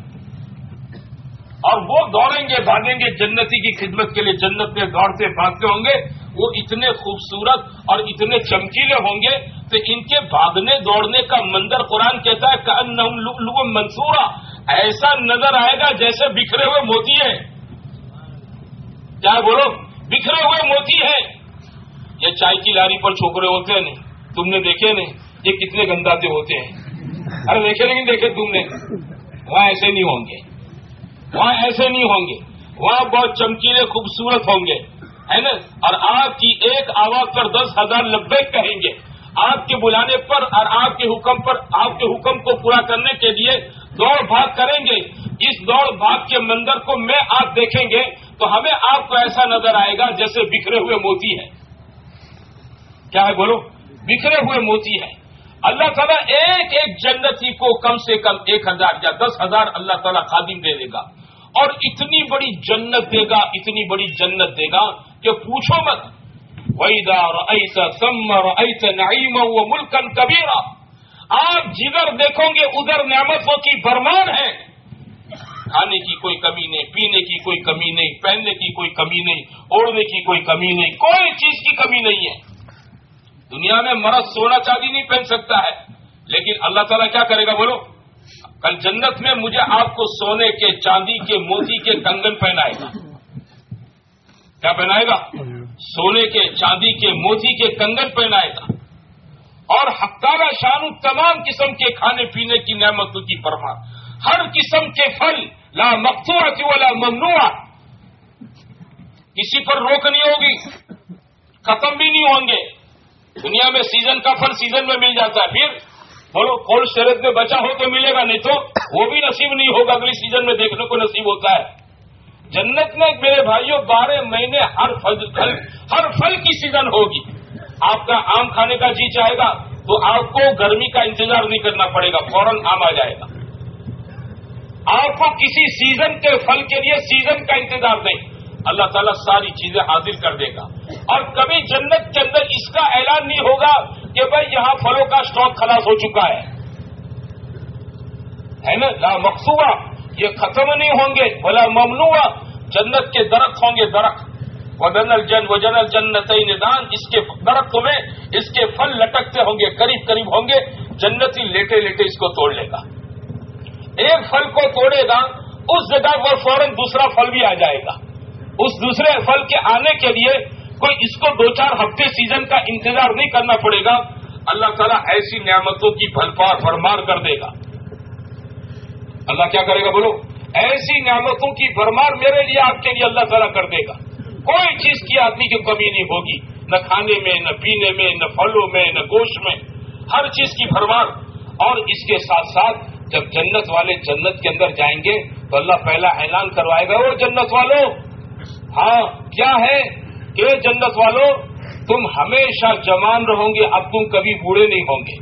اور وہ دوڑیں گے بھاگیں گے جنتی کی خدمت کے لیے. جنت میں دوڑتے بھاگتے ہوں گے. وہ اتنے خوبصورت اور اتنے چمکیلے ہوں گے تو ان کے بھاگنے دوڑنے کا منظر قرآن کہتا ہے کأنہم لؤلؤ منثورا. ایسا نظر آئے گا جیسے بکھرے ہوئے موتی ہے. کیا بولو؟ بکھرے ہوئے موتی ہے. یہ چائے کی لاری پر چھوکرے ہوتے ہیں نہیں؟ تم نے دیکھے نہیں؟ یہ کتنے گنداتے ہوتے ہیں. ارے دیکھے نہیں دیکھے تم نے؟ وہاں ایسے نہیں ہوں گے. وہاں ایسے نہیں ہوں گے. وہاں بہت چمکیلے خوبصورت ہوں گے، ہے نا. اور آپ کی ایک آواز پر 10,000 لبیک کہیں گے. آپ کے بلانے پر اور آپ کے حکم کو پورا کرنے کے لیے دوڑ بھاگ کریں گے. اس دوڑ بھاگ کے منظر کو میں آپ دیکھیں گے تو ہمیں آپ کو ایسا نظر آئے گا جیسے بکھرے ہوئے موتی ہے. کیا ہے بولو؟ بکھرے ہوئے موتی ہے. اللہ تعالیٰ ایک ایک جنتی کو کم سے کم 1,000 یا 10,000 اللہ تعالیٰ خادم دے گا، اور اتنی بڑی جنت دے گا، اتنی بڑی جنت دے گا کہ پوچھو مت. وَإِذَا رَأَيْتَ ثَمَّ رَأَيْتَ نَعِيمًا وَمُلْكًا كَبِيرًا. آپ जिधर देखोगे उधर नेमतों की भरमार है। खाने की कोई कमी नहीं, पीने की कोई कमी नहीं, पहनने की कोई कमी नहीं, ओढ़ने की कोई कमी नहीं, कोई चीज की कमी नहीं है। दुनिया में मर्द सोना चांदी नहीं पहन सकता है, लेकिन अल्लाह ताला क्या करेगा बोलो? कल जन्नत में मुझे आपको सोने के, चांदी के, मोती के कंगन पहनाएगा। क्या पहनाएगा? सोने के, चांदी के, मोती के कंगन पहनाएगा। और हक ताला शानु तमाम किस्म के खाने पीने की नेमतों की फरमा, हर किस्म के फल, ला मक़तूअत वला ममनूअ, किसी पर रोक नहीं होगी, खत्म भी नहीं होंगे। दुनिया में सीजन का फल सीजन में मिल जाता है, फिर बोलो कोल्ड स्टोरेज में बचा हो तो मिलेगा, नहीं तो वो भी नसीब नहीं होगा, अगली सीजन में देखने को नसीब होता है। जन्नत में मेरे भाइयों 12 महीने हर फल की सीजन होगी। आपका आम खाने का जी चाहेगा तो आपको गर्मी का इंतजार नहीं करना पड़ेगा, फौरन आम आ जाएगा। आपको किसी सीजन के फल के लिए सीजन का इंतजार नहीं, अल्लाह ताला सारी चीजें हासिल कर देगा। और कभी जन्नत के अंदर इसका ऐलान नहीं होगा कि भाई यहां फलों का स्टॉक खलास हो चुका है ना, ला मक़सूआ, ये खत्म नहीं होंगे, वला ममनूआ, जन्नत के दरख्त होंगे, दरख्त वजनल जन्नतैन दान, इसके दरख्तों में इसके फल लटकते होंगे, करीब करीब होंगे, जन्नती लेटे लेटे इसको तोड़ लेगा। एक फल को तोड़ेगा, उस जगह पर फौरन दूसरा फल भी आ जाएगा। उस दूसरे फल के आने के लिए कोई इसको 2-4 हफ्ते सीजन का इंतजार नहीं करना पड़ेगा। अल्लाह ताला ऐसी नेमतों की भरमार कर देगा। अल्लाह क्या करेगा बोलो? ऐसी नेमतों की भरमार मेरे लिए, आपके लिए अल्लाह ताला कर देगा। कोई चीज की आदमी की कमी नहीं होगी, न खाने में, न पीने में, न फलों में, न गोश्त में, हर चीज की भरमार। और इसके साथ साथ जब जन्नत वाले जन्नत के अंदर जाएंगे तो अल्लाह पहला ऐलान करवाएगा, ओ जन्नत वालों, हाँ क्या है कि जन्नत वालों तुम हमेशा जवान रहोगे, अब तुम कभी बूढ़े नहीं होंगे।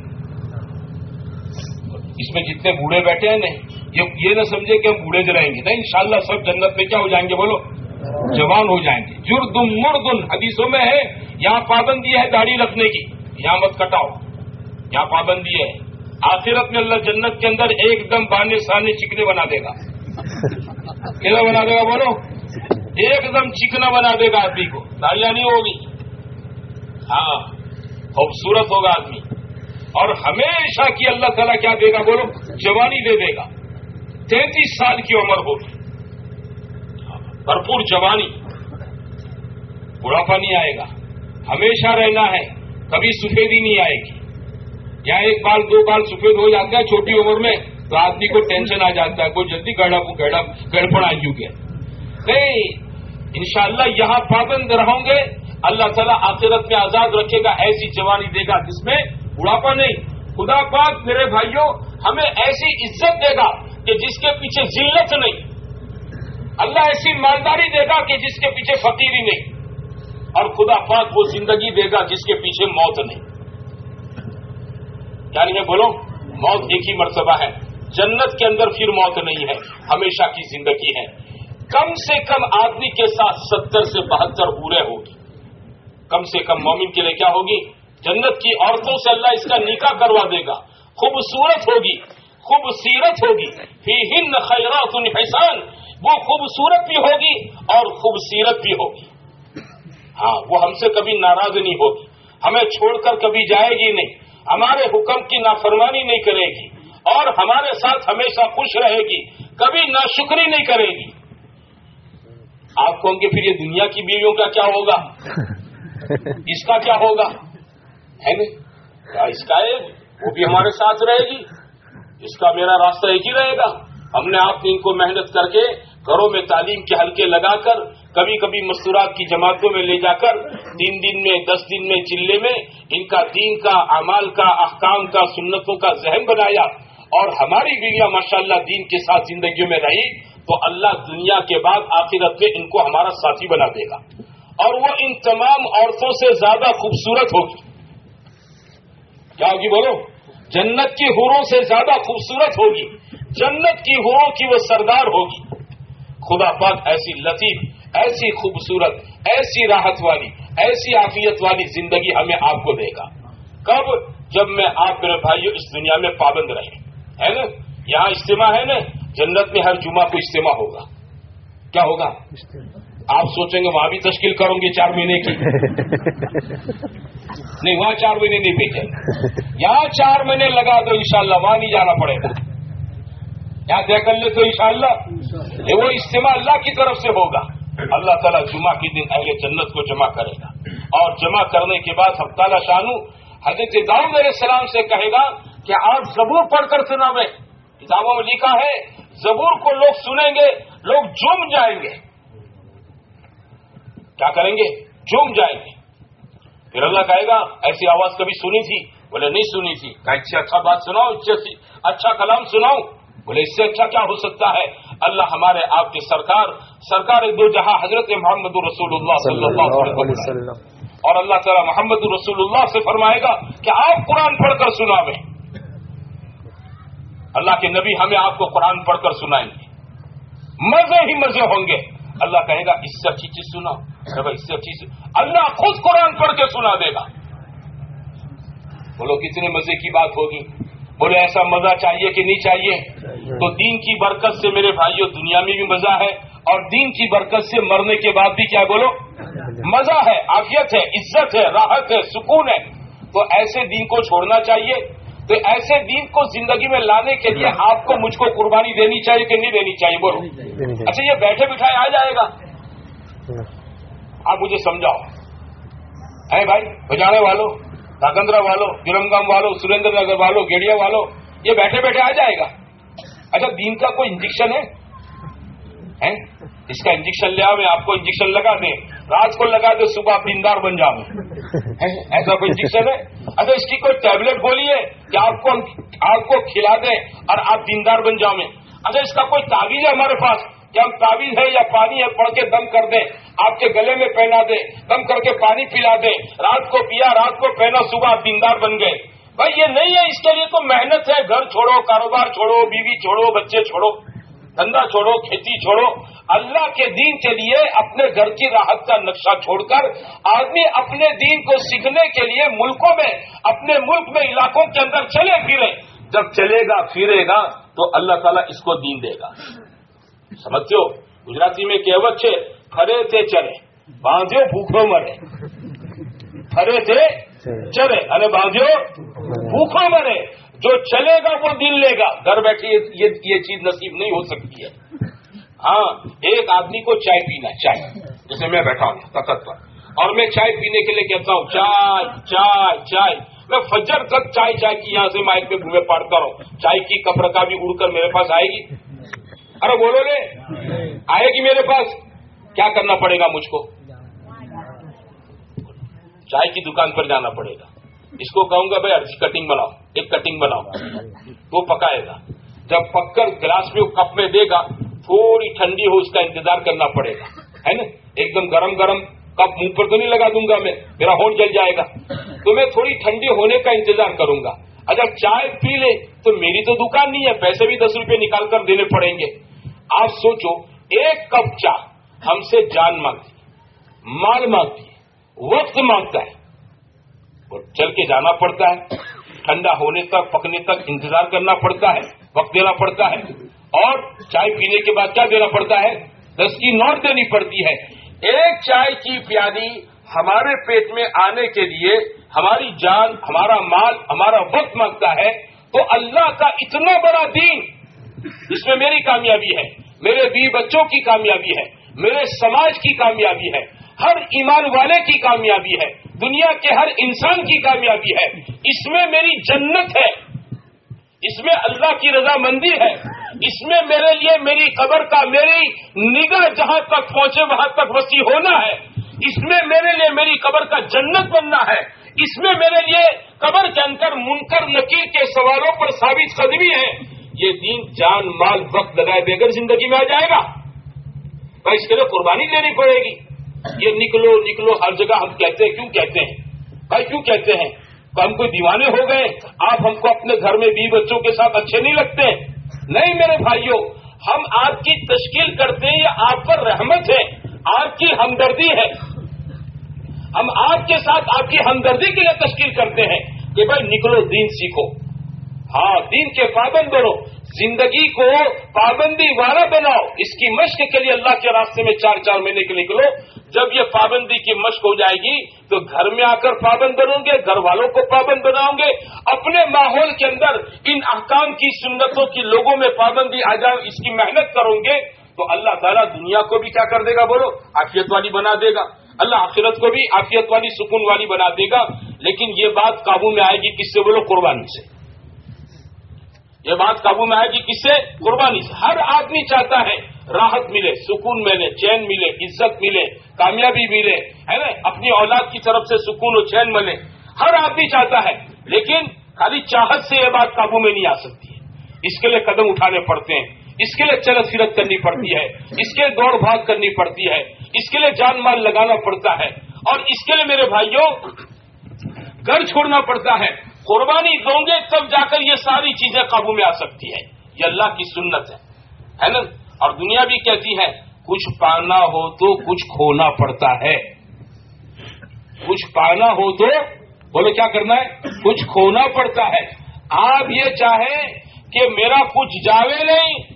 इसमें जितने बूढ़े बैठे हैं नहीं, ये न समझे कि हम बूढ़े रहेंगे, नहीं, इंशाअल्लाह सब जन्नत में क्या हो जाएंगे बोलो? जवान हो जाएंगे। जुर्दुम मुर्दुन हदीसों में है, यहाँ पाबंदी है दाढ़ी रखने की, यहाँ मत कटाओ, यहाँ पाबंदी है। आखिरत में अल्लाह जन्नत के अंदर एकदम बाने साने चिकने बना देगा। क्या बना देगा बोलो? एकदम चिकना बना देगा आदमी को, दाढ़ियां नहीं होगी। हाँ, खूबसूरत होगा आदमी। और हमेशा की अल्लाह ताला क्या देगा बोलो? जवानी दे देगा। 33 साल की उम्र होगी, भरपूर जवानी, बुढ़ापा नहीं आएगा, हमेशा रहना है, कभी सफेदी नहीं आएगी। या एक बाल 2 बाल सफेद हो जाता है छोटी उम्र में तो आदमी को टेंशन आ जाता है, कोई जल्दी गड़पड़ आ चुके नहीं। इंशाअल्लाह यहाँ पाबंद रहोगे, अल्लाह ताला आखिरत में आजाद रखेगा, ऐसी जवानी देगा जिसमें बुढ़ापा नहीं। खुदा पाक मेरे भाइयों हमें ऐसी इज्जत देगा कि जिसके पीछे जिल्लत नहीं, अल्लाह ऐसी मालदारी देगा कि जिसके पीछे फकीरी नहीं, और खुदा पाक वो जिंदगी देगा जिसके पीछे मौत नहीं। क्या नहीं है बोलो? मौत एक ही मर्तबा है, जन्नत के अंदर फिर मौत नहीं है, हमेशा की जिंदगी है। कम से कम आदमी के साथ 70 से 72 हूरें होगी, कम से कम मोमिन के लिए क्या होगी? जन्नत की औरतों से अल्लाह इसका निकाह करवा देगा, खूबसूरत होगी, खूबसीरत होगी। फीहिन्न खैरातुन हिसान, वो खूबसूरत भी होगी और खूबसीरत भी होगी। हाँ, वो हमसे कभी नाराज नहीं होगी, हमें छोड़कर कभी जाएगी नहीं, हमारे हुक्म की नाफरमानी नहीं करेगी और हमारे साथ हमेशा खुश रहेगी, कभी नाशुक्री नहीं करेगी। आप कहोगे फिर ये दुनिया की बीवियों का क्या होगा? इसका क्या होगा? है ना, क्या इसका है? वो भी हमारे साथ रहेगी, इसका मेरा रास्ता एक ही रहेगा। हमने आप इनको मेहनत करके घरों में तालीम के हल्के लगाकर, कभी कभी मस्तूरात की जमातों में ले जाकर 3 दिन में 10 दिन में चिल्ले में इनका दीन का, अमाल का, अहकाम का, सुन्नतों का जहन बनाया और हमारी बीवियां माशाअल्लाह दीन के साथ जिंदगियों में रही, तो अल्लाह दुनिया के बाद आखिरत में इनको हमारा साथी बना देगा और वो इन तमाम औरतों से ज्यादा खूबसूरत होगी। क्या होगी बोलो? जन्नत की हूरों से ज्यादा खूबसूरत होगी, जन्नत की हूरों की वो सरदार होगी। खुदा पाक ऐसी लतीफ, ऐसी खूबसूरत, ऐसी राहत वाली, ऐसी आफियत वाली जिंदगी हमें आपको देगा। कब? جب میں آپ میرے بھائیوں اس دنیا میں پابند رہے، ہے نا؟ یہاں اجتماع ہے نا، جنت میں ہر جمعہ کو اجتماع ہوگا. کیا ہوگا؟ آپ سوچیں گے وہاں بھی تشکیل کروں گے 4 مہینے کی. نہیں، وہاں 4 مہینے نہیں بھیجیں. یہاں 4 مہینے لگا دو انشاءاللہ، وہاں نہیں جانا پڑے گا. یہاں طے کر لے تو انشاءاللہ وہ اجتماع اللہ کی طرف سے ہوگا. اللہ تعالیٰ جمعہ کے دن اہل جنت کو جمع کرے گا، اور جمع کرنے کے بعد حق تعالیٰ شانو حضرت داؤد علیہ السلام سے کہے گا کہ آپ زبور پڑھ کر سناویں. کتابوں میں لکھا ہے زبور کو لوگ سنیں گے، لوگ جھوم جائیں گے. کیا کریں گے؟ جھوم جائیں گے. پھر اللہ کہے گا ایسی آواز کبھی سنی تھی؟ بولے نہیں سنی تھی. کہا اس سے اچھا بات سناؤ، اس سے اچھا کلام سناؤ. بولے اس سے اچھا کیا ہو سکتا ہے؟ اللہ ہمارے آپ کے سرکار دو جہاں حضرت محمد رسول اللہ صلی اللہ علیہ وسلم، اور اللہ تعالی محمد رسول اللہ سے فرمائے گا کہ آپ قرآن پڑھ کر سناویں. اللہ کے نبی ہمیں آپ کو قرآن پڑھ کر سنائیں گے، مزے ہی مزے ہوں گے. اللہ کہے گا اس سے اچھی چیز سناؤ. اس سے اچھی چیز اللہ خود قرآن پڑھ کے سنا دے گا. بولو کتنے مزے کی بات ہوگی. بولے ایسا مزہ چاہیے کہ نہیں چاہیے؟ تو دین کی برکت سے میرے بھائیوں دنیا میں بھی مزہ ہے، اور دین کی برکت سے مرنے کے بعد بھی کیا بولو مزہ ہے، عافیت ہے، عزت ہے، راحت ہے، سکون ہے. تو ایسے دین کو چھوڑنا چاہیے. تو ایسے دین کو زندگی میں لانے کے لیے آپ کو مجھ کو قربانی دینی چاہیے کہ نہیں دینی چاہیے؟ بولو. اچھا یہ بیٹھے بٹھائے آ جائے گا؟ آپ مجھے سمجھاؤ. اے بھائی بجانے والوں، راگندرا والوں، برمگام والوں، سریندر نگر والوں، گیڑیا والوں، یہ بیٹھے بیٹھے آ جائے گا؟ اچھا دین کا کوئی انجیکشن ہے؟ اس کا انجیکشن لے آؤ، میں آپ کو انجیکشن لگا دیں، رات کو لگا دے، صبح آپ دیندار بن جاؤ. ایسا کوئی انجیکشن ہے؟ اچھا اس کی کوئی ٹیبلٹ گولی ہے کہ آپ کو کھلا دیں اور آپ دیندار بن جاؤ؟ اچھا اس کا کوئی تعویذ ہے ہمارے پاس کہ ہم تعویذ ہے یا پانی ہے پڑھ کے دم کر دیں، آپ کے گلے میں پہنا دیں، دم کر کے پانی پلا دیں، رات کو پیا، رات کو پہنا، صبح آپ دیندار بن گئے؟ بھائی یہ نہیں ہے. اس کے لیے تو محنت ہے. گھر چھوڑو، کاروبار چھوڑو، بیوی چھوڑو، بچے چھوڑو، دھندا چھوڑو، کھیتی چھوڑو. اللہ کے دین کے لیے اپنے گھر کی راحت کا نقشہ چھوڑ کر آدمی اپنے دین کو سیکھنے کے لیے ملکوں میں، اپنے ملک میں، علاقوں کے اندر چلے پھرے. جب چلے گا پھرے گا تو اللہ تعالیٰ اس کو دین دے گا. سمجھتے ہو؟ گجراتی میں کہوت ہے پھرے تھے چرے باندھو بھوکھو مرے. پھرے تھے چرے ارے باندھو بھوکھو مرے. جو چلے گا وہ دین لے گا. گھر بیٹھے یہ چیز نصیب نہیں ہو سکتی ہے. ہاں ایک آدمی کو چائے پینا، چائے جیسے میں بیٹھا ہوں تخت پر اور میں چائے پینے کے لیے کہتا ہوں چائے چائے چائے. میں فجر تک چائے کی یہاں سے مائک پہ گھومے پاڑتا رہوں. چائے کی کپ رکھا بھی اڑ کر میرے پاس آئے گی؟ ارے بولو لے آئے گی میرے پاس؟ کیا کرنا پڑے گا مجھ کو؟ چائے کی دکان پر جانا پڑے گا. اس کو کہوں گا بھائی ارجی کٹنگ بناؤ، ایک کٹنگ بناؤ، وہ پکائے گا. جب پک کر گلاس میں کپ میں دے گا، تھوڑی ٹھنڈی ہو اس کا انتظار کرنا پڑے گا، ہے نا؟ ایک دم گرم گرم کپ منہ پر تو نہیں لگا دوں گا میں، میرا ہونٹ جل جائے گا. تو میں تھوڑی ٹھنڈی ہونے کا انتظار کروں گا. اگر چائے پی لے تو میری تو دکان نہیں ہے، پیسے بھی 10 روپے نکال کر دینے پڑیں گے. آپ سوچو ایک کپ چائے ہم سے جان مانگتی، مال مانگتی ہے، وقت مانگتا ہے، اور چل کے جانا پڑتا ہے، ٹھنڈا ہونے تک، پکنے تک انتظار کرنا پڑتا ہے، وقت دینا پڑتا ہے، اور چائے پینے کے بعد کیا دینا پڑتا ہے؟ 10 کی نوٹ دینی پڑتی ہے. ایک چائے کی پیالی ہمارے پیٹ میں آنے کے لیے ہماری جان، ہمارا مال، ہمارا وقت مانگتا ہے. تو اللہ کا اتنا بڑا دین، اس میں میری کامیابی ہے، میرے بیوی بچوں کی کامیابی ہے، میرے سماج کی کامیابی ہے، ہر ایمان والے کی کامیابی ہے، دنیا کے ہر انسان کی کامیابی ہے. اس میں میری جنت ہے، اس میں اللہ کی رضامندی ہے، اس میں میرے لیے میری قبر کا، میری نگاہ جہاں تک پہنچے وہاں تک وسیع ہونا ہے. اس میں میرے لیے میری قبر کا جنت بننا ہے. اس میں میرے لیے قبر کے اندر منکر نکیر کے سوالوں پر ثابت قدمی ہے. یہ دین جان مال وقت لگائے بغیر زندگی میں آ جائے گا. بھائی اس کے لیے قربانی لینی پڑے گی. یہ نکلو نکلو ہر جگہ ہم کہتے ہیں، کیوں کہتے ہیں بھائی؟ کیوں کہتے ہیں؟ تو ہم کوئی دیوانے ہو گئے؟ آپ ہم کو اپنے گھر میں بیوی بچوں کے ساتھ اچھے نہیں لگتے؟ نہیں میرے بھائیوں، ہم آپ کی تشکیل کرتے ہیں، یہ آپ پر رحمت ہے، آپ کی ہمدردی ہے. ہم آپ کے ساتھ آپ کی ہمدردی کے لیے تشکیل کرتے ہیں. کہ بھائی نکلو دین سیکھو, ہاں دین کے پابند بنو, زندگی کو پابندی والا بناؤ. اس کی مشق کے لیے اللہ کے راستے میں 4 مہینے کے نکلو. جب یہ پابندی کی مشق ہو جائے گی تو گھر میں آ کر پابند بنو گے, گھر والوں کو پابند بناؤ گے, اپنے ماحول کے اندر ان احکام کی سنتوں کی لوگوں میں پابندی آ جائے, اس کی محنت کرو گے تو اللہ تعالیٰ دنیا کو بھی کیا کر دے گا, بولو, عافیت والی بنا دے گا. اللہ آخرت کو بھی عافیت والی, سکون والی بنا دے گا. لیکن یہ بات قابو میں آئے گی کس سے, بولو, قربانی سے. یہ بات قابو میں آئے گی کس سے, قربانی سے. ہر آدمی چاہتا ہے راحت ملے, سکون ملے, چین ملے, عزت ملے, کامیابی ملے, ہے نا, اپنی اولاد کی طرف سے سکون و چین ملے. ہر آدمی چاہتا ہے, لیکن خالی چاہت سے یہ بات قابو میں نہیں آ سکتی ہے. اس کے لیے قدم اٹھانے پڑتے ہیں, اس کے لیے چلت پھرت کرنی پڑتی ہے, اس کے لیے دوڑ بھاگ کرنی پڑتی ہے, اس کے لیے جان مال لگانا پڑتا ہے, اور اس کے لیے میرے بھائیوں گھر چھوڑنا پڑتا ہے. قربانی دو گے تب جا کر یہ ساری چیزیں قابو میں آ سکتی ہے. یہ اللہ کی سنت ہے نا. اور دنیا بھی کہتی ہے کچھ پانا ہو تو کچھ کھونا پڑتا ہے. کچھ پانا ہو تو بولو کیا کرنا ہے, کچھ کھونا پڑتا ہے. آپ یہ چاہیں کہ میرا کچھ جاوے نہیں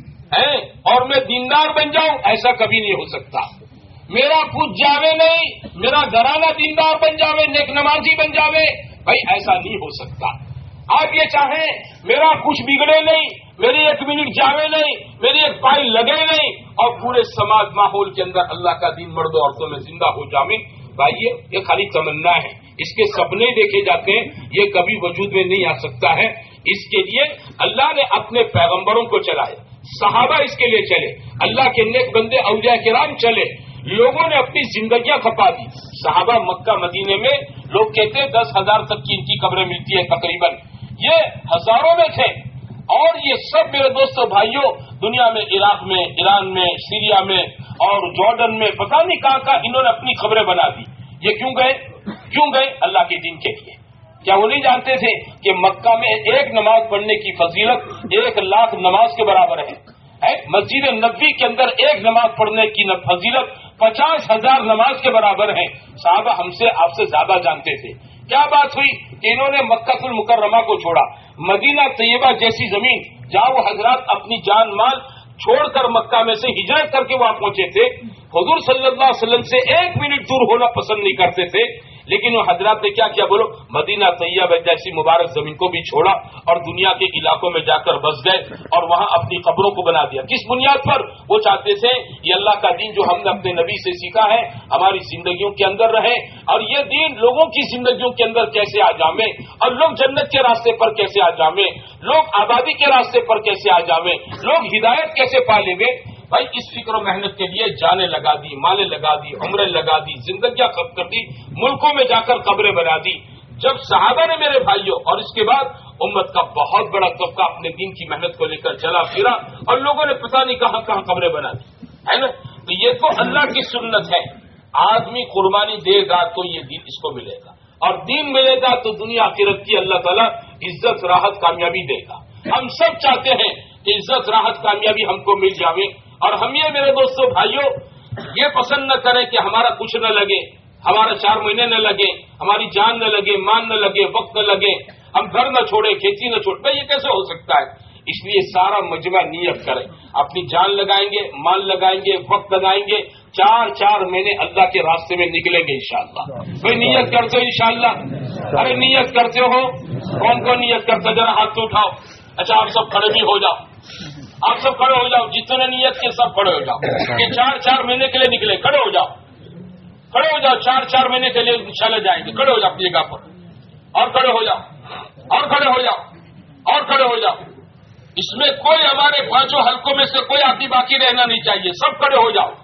اور میں دیندار بن جاؤں, ایسا کبھی نہیں ہو سکتا. میرا کچھ جاوے نہیں, میرا گھرانہ دیندار بن جاوے, نیک نمازی بن جاوے, بھائی ایسا نہیں ہو سکتا. آپ یہ چاہیں میرا کچھ بگڑے نہیں, میری 1 منٹ جاوے نہیں, میری 1 پائی لگے نہیں, اور پورے سماج ماحول کے اندر اللہ کا دین مرد و عورتوں میں زندہ ہو جامے, بھائی یہ خالی تمنا ہے. اس کے سپنے دیکھے جاتے ہیں, یہ کبھی وجود میں نہیں آ سکتا ہے. اس کے لیے اللہ نے اپنے پیغمبروں کو چلائے, صحابہ اس کے لیے چلے, اللہ کے نیک بندے اولیاء کرام چلے, لوگوں نے اپنی زندگیاں کھپا دی. صحابہ مکہ مدینے میں لوگ کہتے ہیں 10,000 تک کی ان کی قبریں ملتی ہیں تقریباً, یہ ہزاروں میں تھے. اور یہ سب میرے دوستوں بھائیوں دنیا میں, عراق میں, ایران میں, سیریا میں اور جارڈن میں, پتہ نہیں کہاں کہاں انہوں نے اپنی خبریں بنا دی. یہ کیوں گئے؟ اللہ کے دین کے لیے. کیا وہ نہیں جانتے تھے کہ مکہ میں 1 نماز پڑھنے کی فضیلت 1,00,000 نماز کے برابر ہے؟ مسجد نبوی کے اندر 1 نماز پڑھنے کی فضیلت 50,000 نماز کے برابر ہے. صحابہ ہم سے آپ سے زیادہ جانتے تھے. کیا بات ہوئی کہ انہوں نے مکہ المکرمہ کو چھوڑا, مدینہ طیبہ جیسی زمین جہاں وہ حضرات اپنی جان مال چھوڑ کر مکہ میں سے ہجرت کر کے وہاں پہنچے تھے. حضور صلی اللہ علیہ وسلم سے 1 منٹ دور ہونا پسند نہیں کرتے تھے, لیکن وہ حضرات نے کیا کیا, بولو, مدینہ طیبہ جیسی مبارک زمین کو بھی چھوڑا اور دنیا کے علاقوں میں جا کر بس گئے اور وہاں اپنی قبروں کو بنا دیا. کس بنیاد پر؟ وہ چاہتے تھے یہ اللہ کا دین جو ہم نے اپنے نبی سے سیکھا ہے ہماری زندگیوں کے اندر رہے, اور یہ دین لوگوں کی زندگیوں کے اندر کیسے آ جامے, اور لوگ جنت کے راستے پر کیسے آ جامے, لوگ آبادی کے راستے پر کیسے آ جامے, لوگ ہدایت کیسے پالیں گے. بھائی اس فکر و محنت کے لیے جانیں لگا دی, مالیں لگا دی, عمریں لگا دی, زندگیاں خرچ کر دی, ملکوں میں جا کر قبریں بنا دی. جب صحابہ نے میرے بھائیوں, اور اس کے بعد امت کا بہت بڑا طبقہ اپنے دین کی محنت کو لے کر چلا پھرا, اور لوگوں نے پتہ نہیں کہاں کہاں قبریں بنا دی, ہے نا. تو یہ تو اللہ کی سنت ہے. آدمی قربانی دے گا تو یہ دین اس کو ملے گا, اور دین ملے گا تو دنیا آخرت کی اللہ تعالیٰ عزت, راحت, کامیابی دے گا. ہم سب چاہتے ہیں کہ عزت, راحت, کامیابی ہم کو مل جاوے, اور ہم یہ میرے دوستوں بھائیوں یہ پسند نہ کریں کہ ہمارا کچھ نہ لگے, ہمارا 4 مہینے نہ لگے, ہماری جان نہ لگے, مان نہ لگے, وقت نہ لگے, ہم گھر نہ چھوڑے, کھیتی نہ چھوڑے. بھائی یہ کیسے ہو سکتا ہے؟ اس لیے سارا مجمع نیت کریں, اپنی جان لگائیں گے, مال لگائیں گے, وقت لگائیں گے, 4 مہینے اللہ کے راستے میں نکلیں گے انشاءاللہ. بھائی نیت کرتے ہو انشاءاللہ؟ ارے نیت کرتے ہو, کون نیت کرتا, ذرا ہاتھ تو اٹھاؤ. اچھا آپ سب کھڑے بھی ہو جاؤ, آپ سب کھڑے ہو جاؤ, جتنے نیت کے سب کھڑے ہو جاؤ. یہ 4 مہینے کے لیے نکلے, کھڑے ہو جاؤ, کھڑے ہو جاؤ. 4 مہینے کے لیے انشاءاللہ جائیں گے, کھڑے ہو جاؤ اپنی جگہ پر, اور کھڑے ہو جاؤ, اور کھڑے ہو جاؤ, اور کھڑے ہو جاؤ. اس میں کوئی ہمارے 5 حلقوں میں سے کوئی آدمی باقی رہنا نہیں چاہیے, سب کھڑے ہو جاؤ.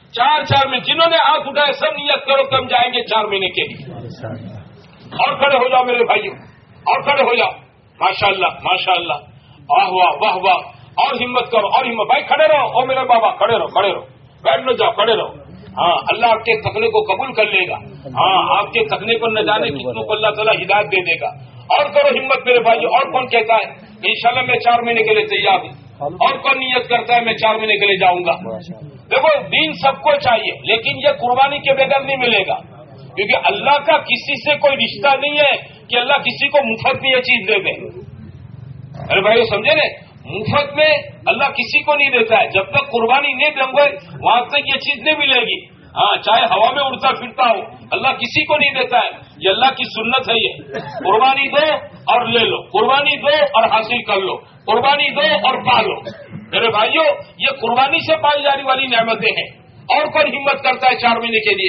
4 میں جنہوں نے ہاتھ اٹھائے سب نیت کرو کہ ہم جائیں گے 4 مہینے کے لیے, اور کھڑے ہو جاؤ میرے بھائیوں, اور کھڑے ہو جاؤ. ماشاءاللہ ماشاءاللہ, واہ واہ واہ واہ, اور ہمت کرو, اور ہمت. بھائی کھڑے رہو, او میرے بابا کھڑے رہو, بیٹھ نہ جاؤ, کھڑے رہو. ہاں اللہ آپ کے تقنے کو قبول کر لے گا. ہاں آپ کے تقنے کو نہ جانے کتنوں کو اللہ تعالیٰ ہدایت دے دے گا. اور کرو ہمت میرے بھائی. اور کون کہتا ہے انشاءاللہ میں 4 مہینے کے لیے تیار ہوں, اور کون نیت کرتا ہے میں 4 مہینے کے لیے جاؤں گا. دیکھو دین سب کو چاہیے, لیکن یہ قربانی کے بغیر نہیں ملے گا, کیونکہ اللہ کا کسی سے کوئی رشتہ نہیں ہے کہ اللہ کسی کو مفت میں یہ چیز دے دے. ارے بھائی سمجھے نا, مفت میں اللہ کسی کو نہیں دیتا ہے. جب تک قربانی نہیں دیں گے وہاں تک یہ چیز نہیں ملے گی. ہاں چاہے ہوا میں اڑتا پھرتا ہو, اللہ کسی کو نہیں دیتا ہے. یہ اللہ کی سنت ہے. یہ قربانی دو اور لے لو, قربانی دو اور حاصل کر لو, قربانی دو اور پالو. میرے بھائیوں, یہ قربانی سے پائی جانے والی نعمتیں ہیں. اور کون ہمت کرتا ہے 4 مہینے کے لیے؟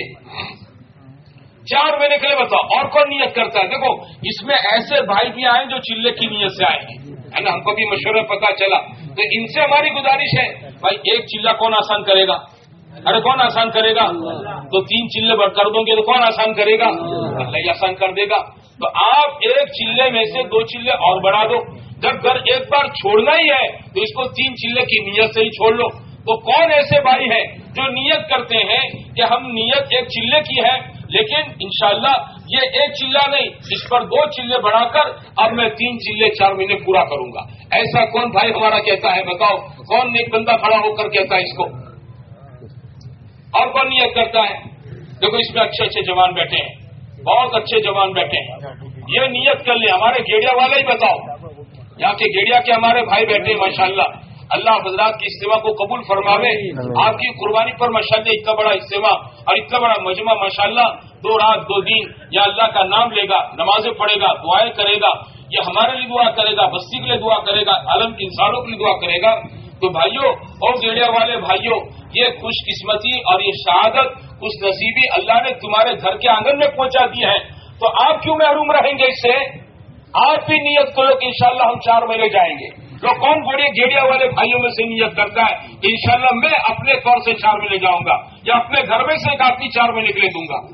4 مہینے کے لیے بتاؤ اور کون نیت کرتا ہے؟ دیکھو اس میں ایسے بھائی بھی آئے جو چلے کی نیت سے آئے ہیں, ہے نا. ہم کو بھی مشورے پتا چلا, تو ان سے ہماری گزارش ہے بھائی ایک چلہ کون آسان کرے گا؟ ارے کون آسان کرے گا؟ تو 3 چلے کر دو گے تو کون آسان کرے گا؟ اللہ ہی آسان کر دے گا. تو آپ ایک چلے میں سے 2 چلے اور بڑھا دو. جب گھر ایک بار چھوڑنا ہی ہے تو اس کو 3 چلے کی نیت سے ہی چھوڑ لو. تو کون ایسے بھائی ہیں جو نیت کرتے ہیں کہ ہم نیت ایک چلے کی ہے, لیکن انشاءاللہ یہ ایک چلہ نہیں, اس پر 2 چلے بڑھا کر اب میں 3 چلے 4 مہینے پورا کروں گا. ایسا کون بھائی ہمارا کہتا ہے؟ بتاؤ کون ایک بندہ کھڑا ہو کر کہتا ہے اس کو؟ اور کون نیت کرتا ہے؟ دیکھو اس میں اچھے اچھے جوان بیٹھے ہیں, بہت اچھے جوان بیٹھے ہیں. یہ نیت کر لیں. ہمارے گیڑیا والے ہی بتاؤ, یہاں کے گیڑیا کے ہمارے بھائی بیٹھے ہیں ماشاءاللہ. اللہ حضرات کی اجتماع کو قبول فرماوے. آپ کی قربانی پر ماشاءاللہ اتنا بڑا اجتماع اور اتنا بڑا مجمع ماشاءاللہ 2 رات 2 دن یا اللہ کا نام لے گا, نمازیں پڑھے گا, دعائیں کرے گا. یہ ہمارے لیے دعا کرے گا, بستی کے لیے دعا کرے گا, عالم کے انسانوں کے لیے دعا کرے گا. تو بھائیوں اور گیڑیا والے بھائیوں, یہ خوش قسمتی اور یہ شہادت خوش نصیبی اللہ نے تمہارے گھر کے آنگن میں پہنچا دی ہے. تو آپ کیوں محروم رہیں گے اس سے؟ آپ بھی نیت کرو کہ انشاءاللہ ہم 4 مہینے جائیں گے. تو کون گیڑیا والے بھائیوں میں سے نیت کرتا ہے کہ انشاءاللہ میں اپنے طور سے 4 مہینے جاؤں گا یا اپنے گھر میں سے ایک آدمی 4 مہینے کے لیے دوں گا؟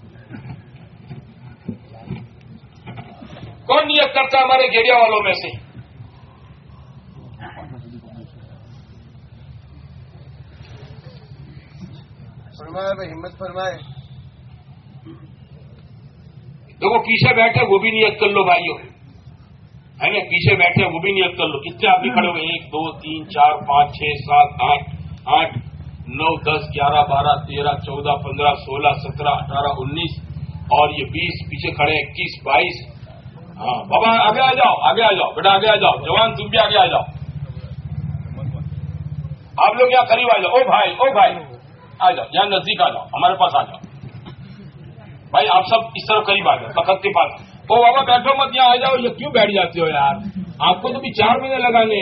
کون نیت کرتا ہے ہمارے گیڑیا والوں میں سے؟ فرمائے ہمت فرمائے. دیکھو پیچھے بیٹھے وہ بھی نیت کر لو بھائیوں, ہے نا. پیچھے بیٹھے وہ بھی نیت کر لو. کتنے آدمی کھڑے ہوئے؟ 1 2 3 4 5 6 7 8 8 9 10 11 12 13 14 15 16 17 18 19 اور یہ 20 پیچھے کھڑے 21 22. ہاں بابا آگے آ جاؤ, آگے آ جاؤ بیٹا, آگے آ جاؤ. جوان تم بھی آگے آ جاؤ. آپ لوگ یہاں قریب آ جاؤ. او بھائی آ جاؤ, یہاں نزدیک آ جاؤ, ہمارے پاس آ جاؤ. بھائی آپ سب اس طرف قریب آ جاؤ, تخت کے پاس. او بابا بیٹھو مت, یہاں آ جاؤ. یہ کیوں بیٹھ جاتے ہو یار؟ آپ کو تو بھی 4 مہینے لگانے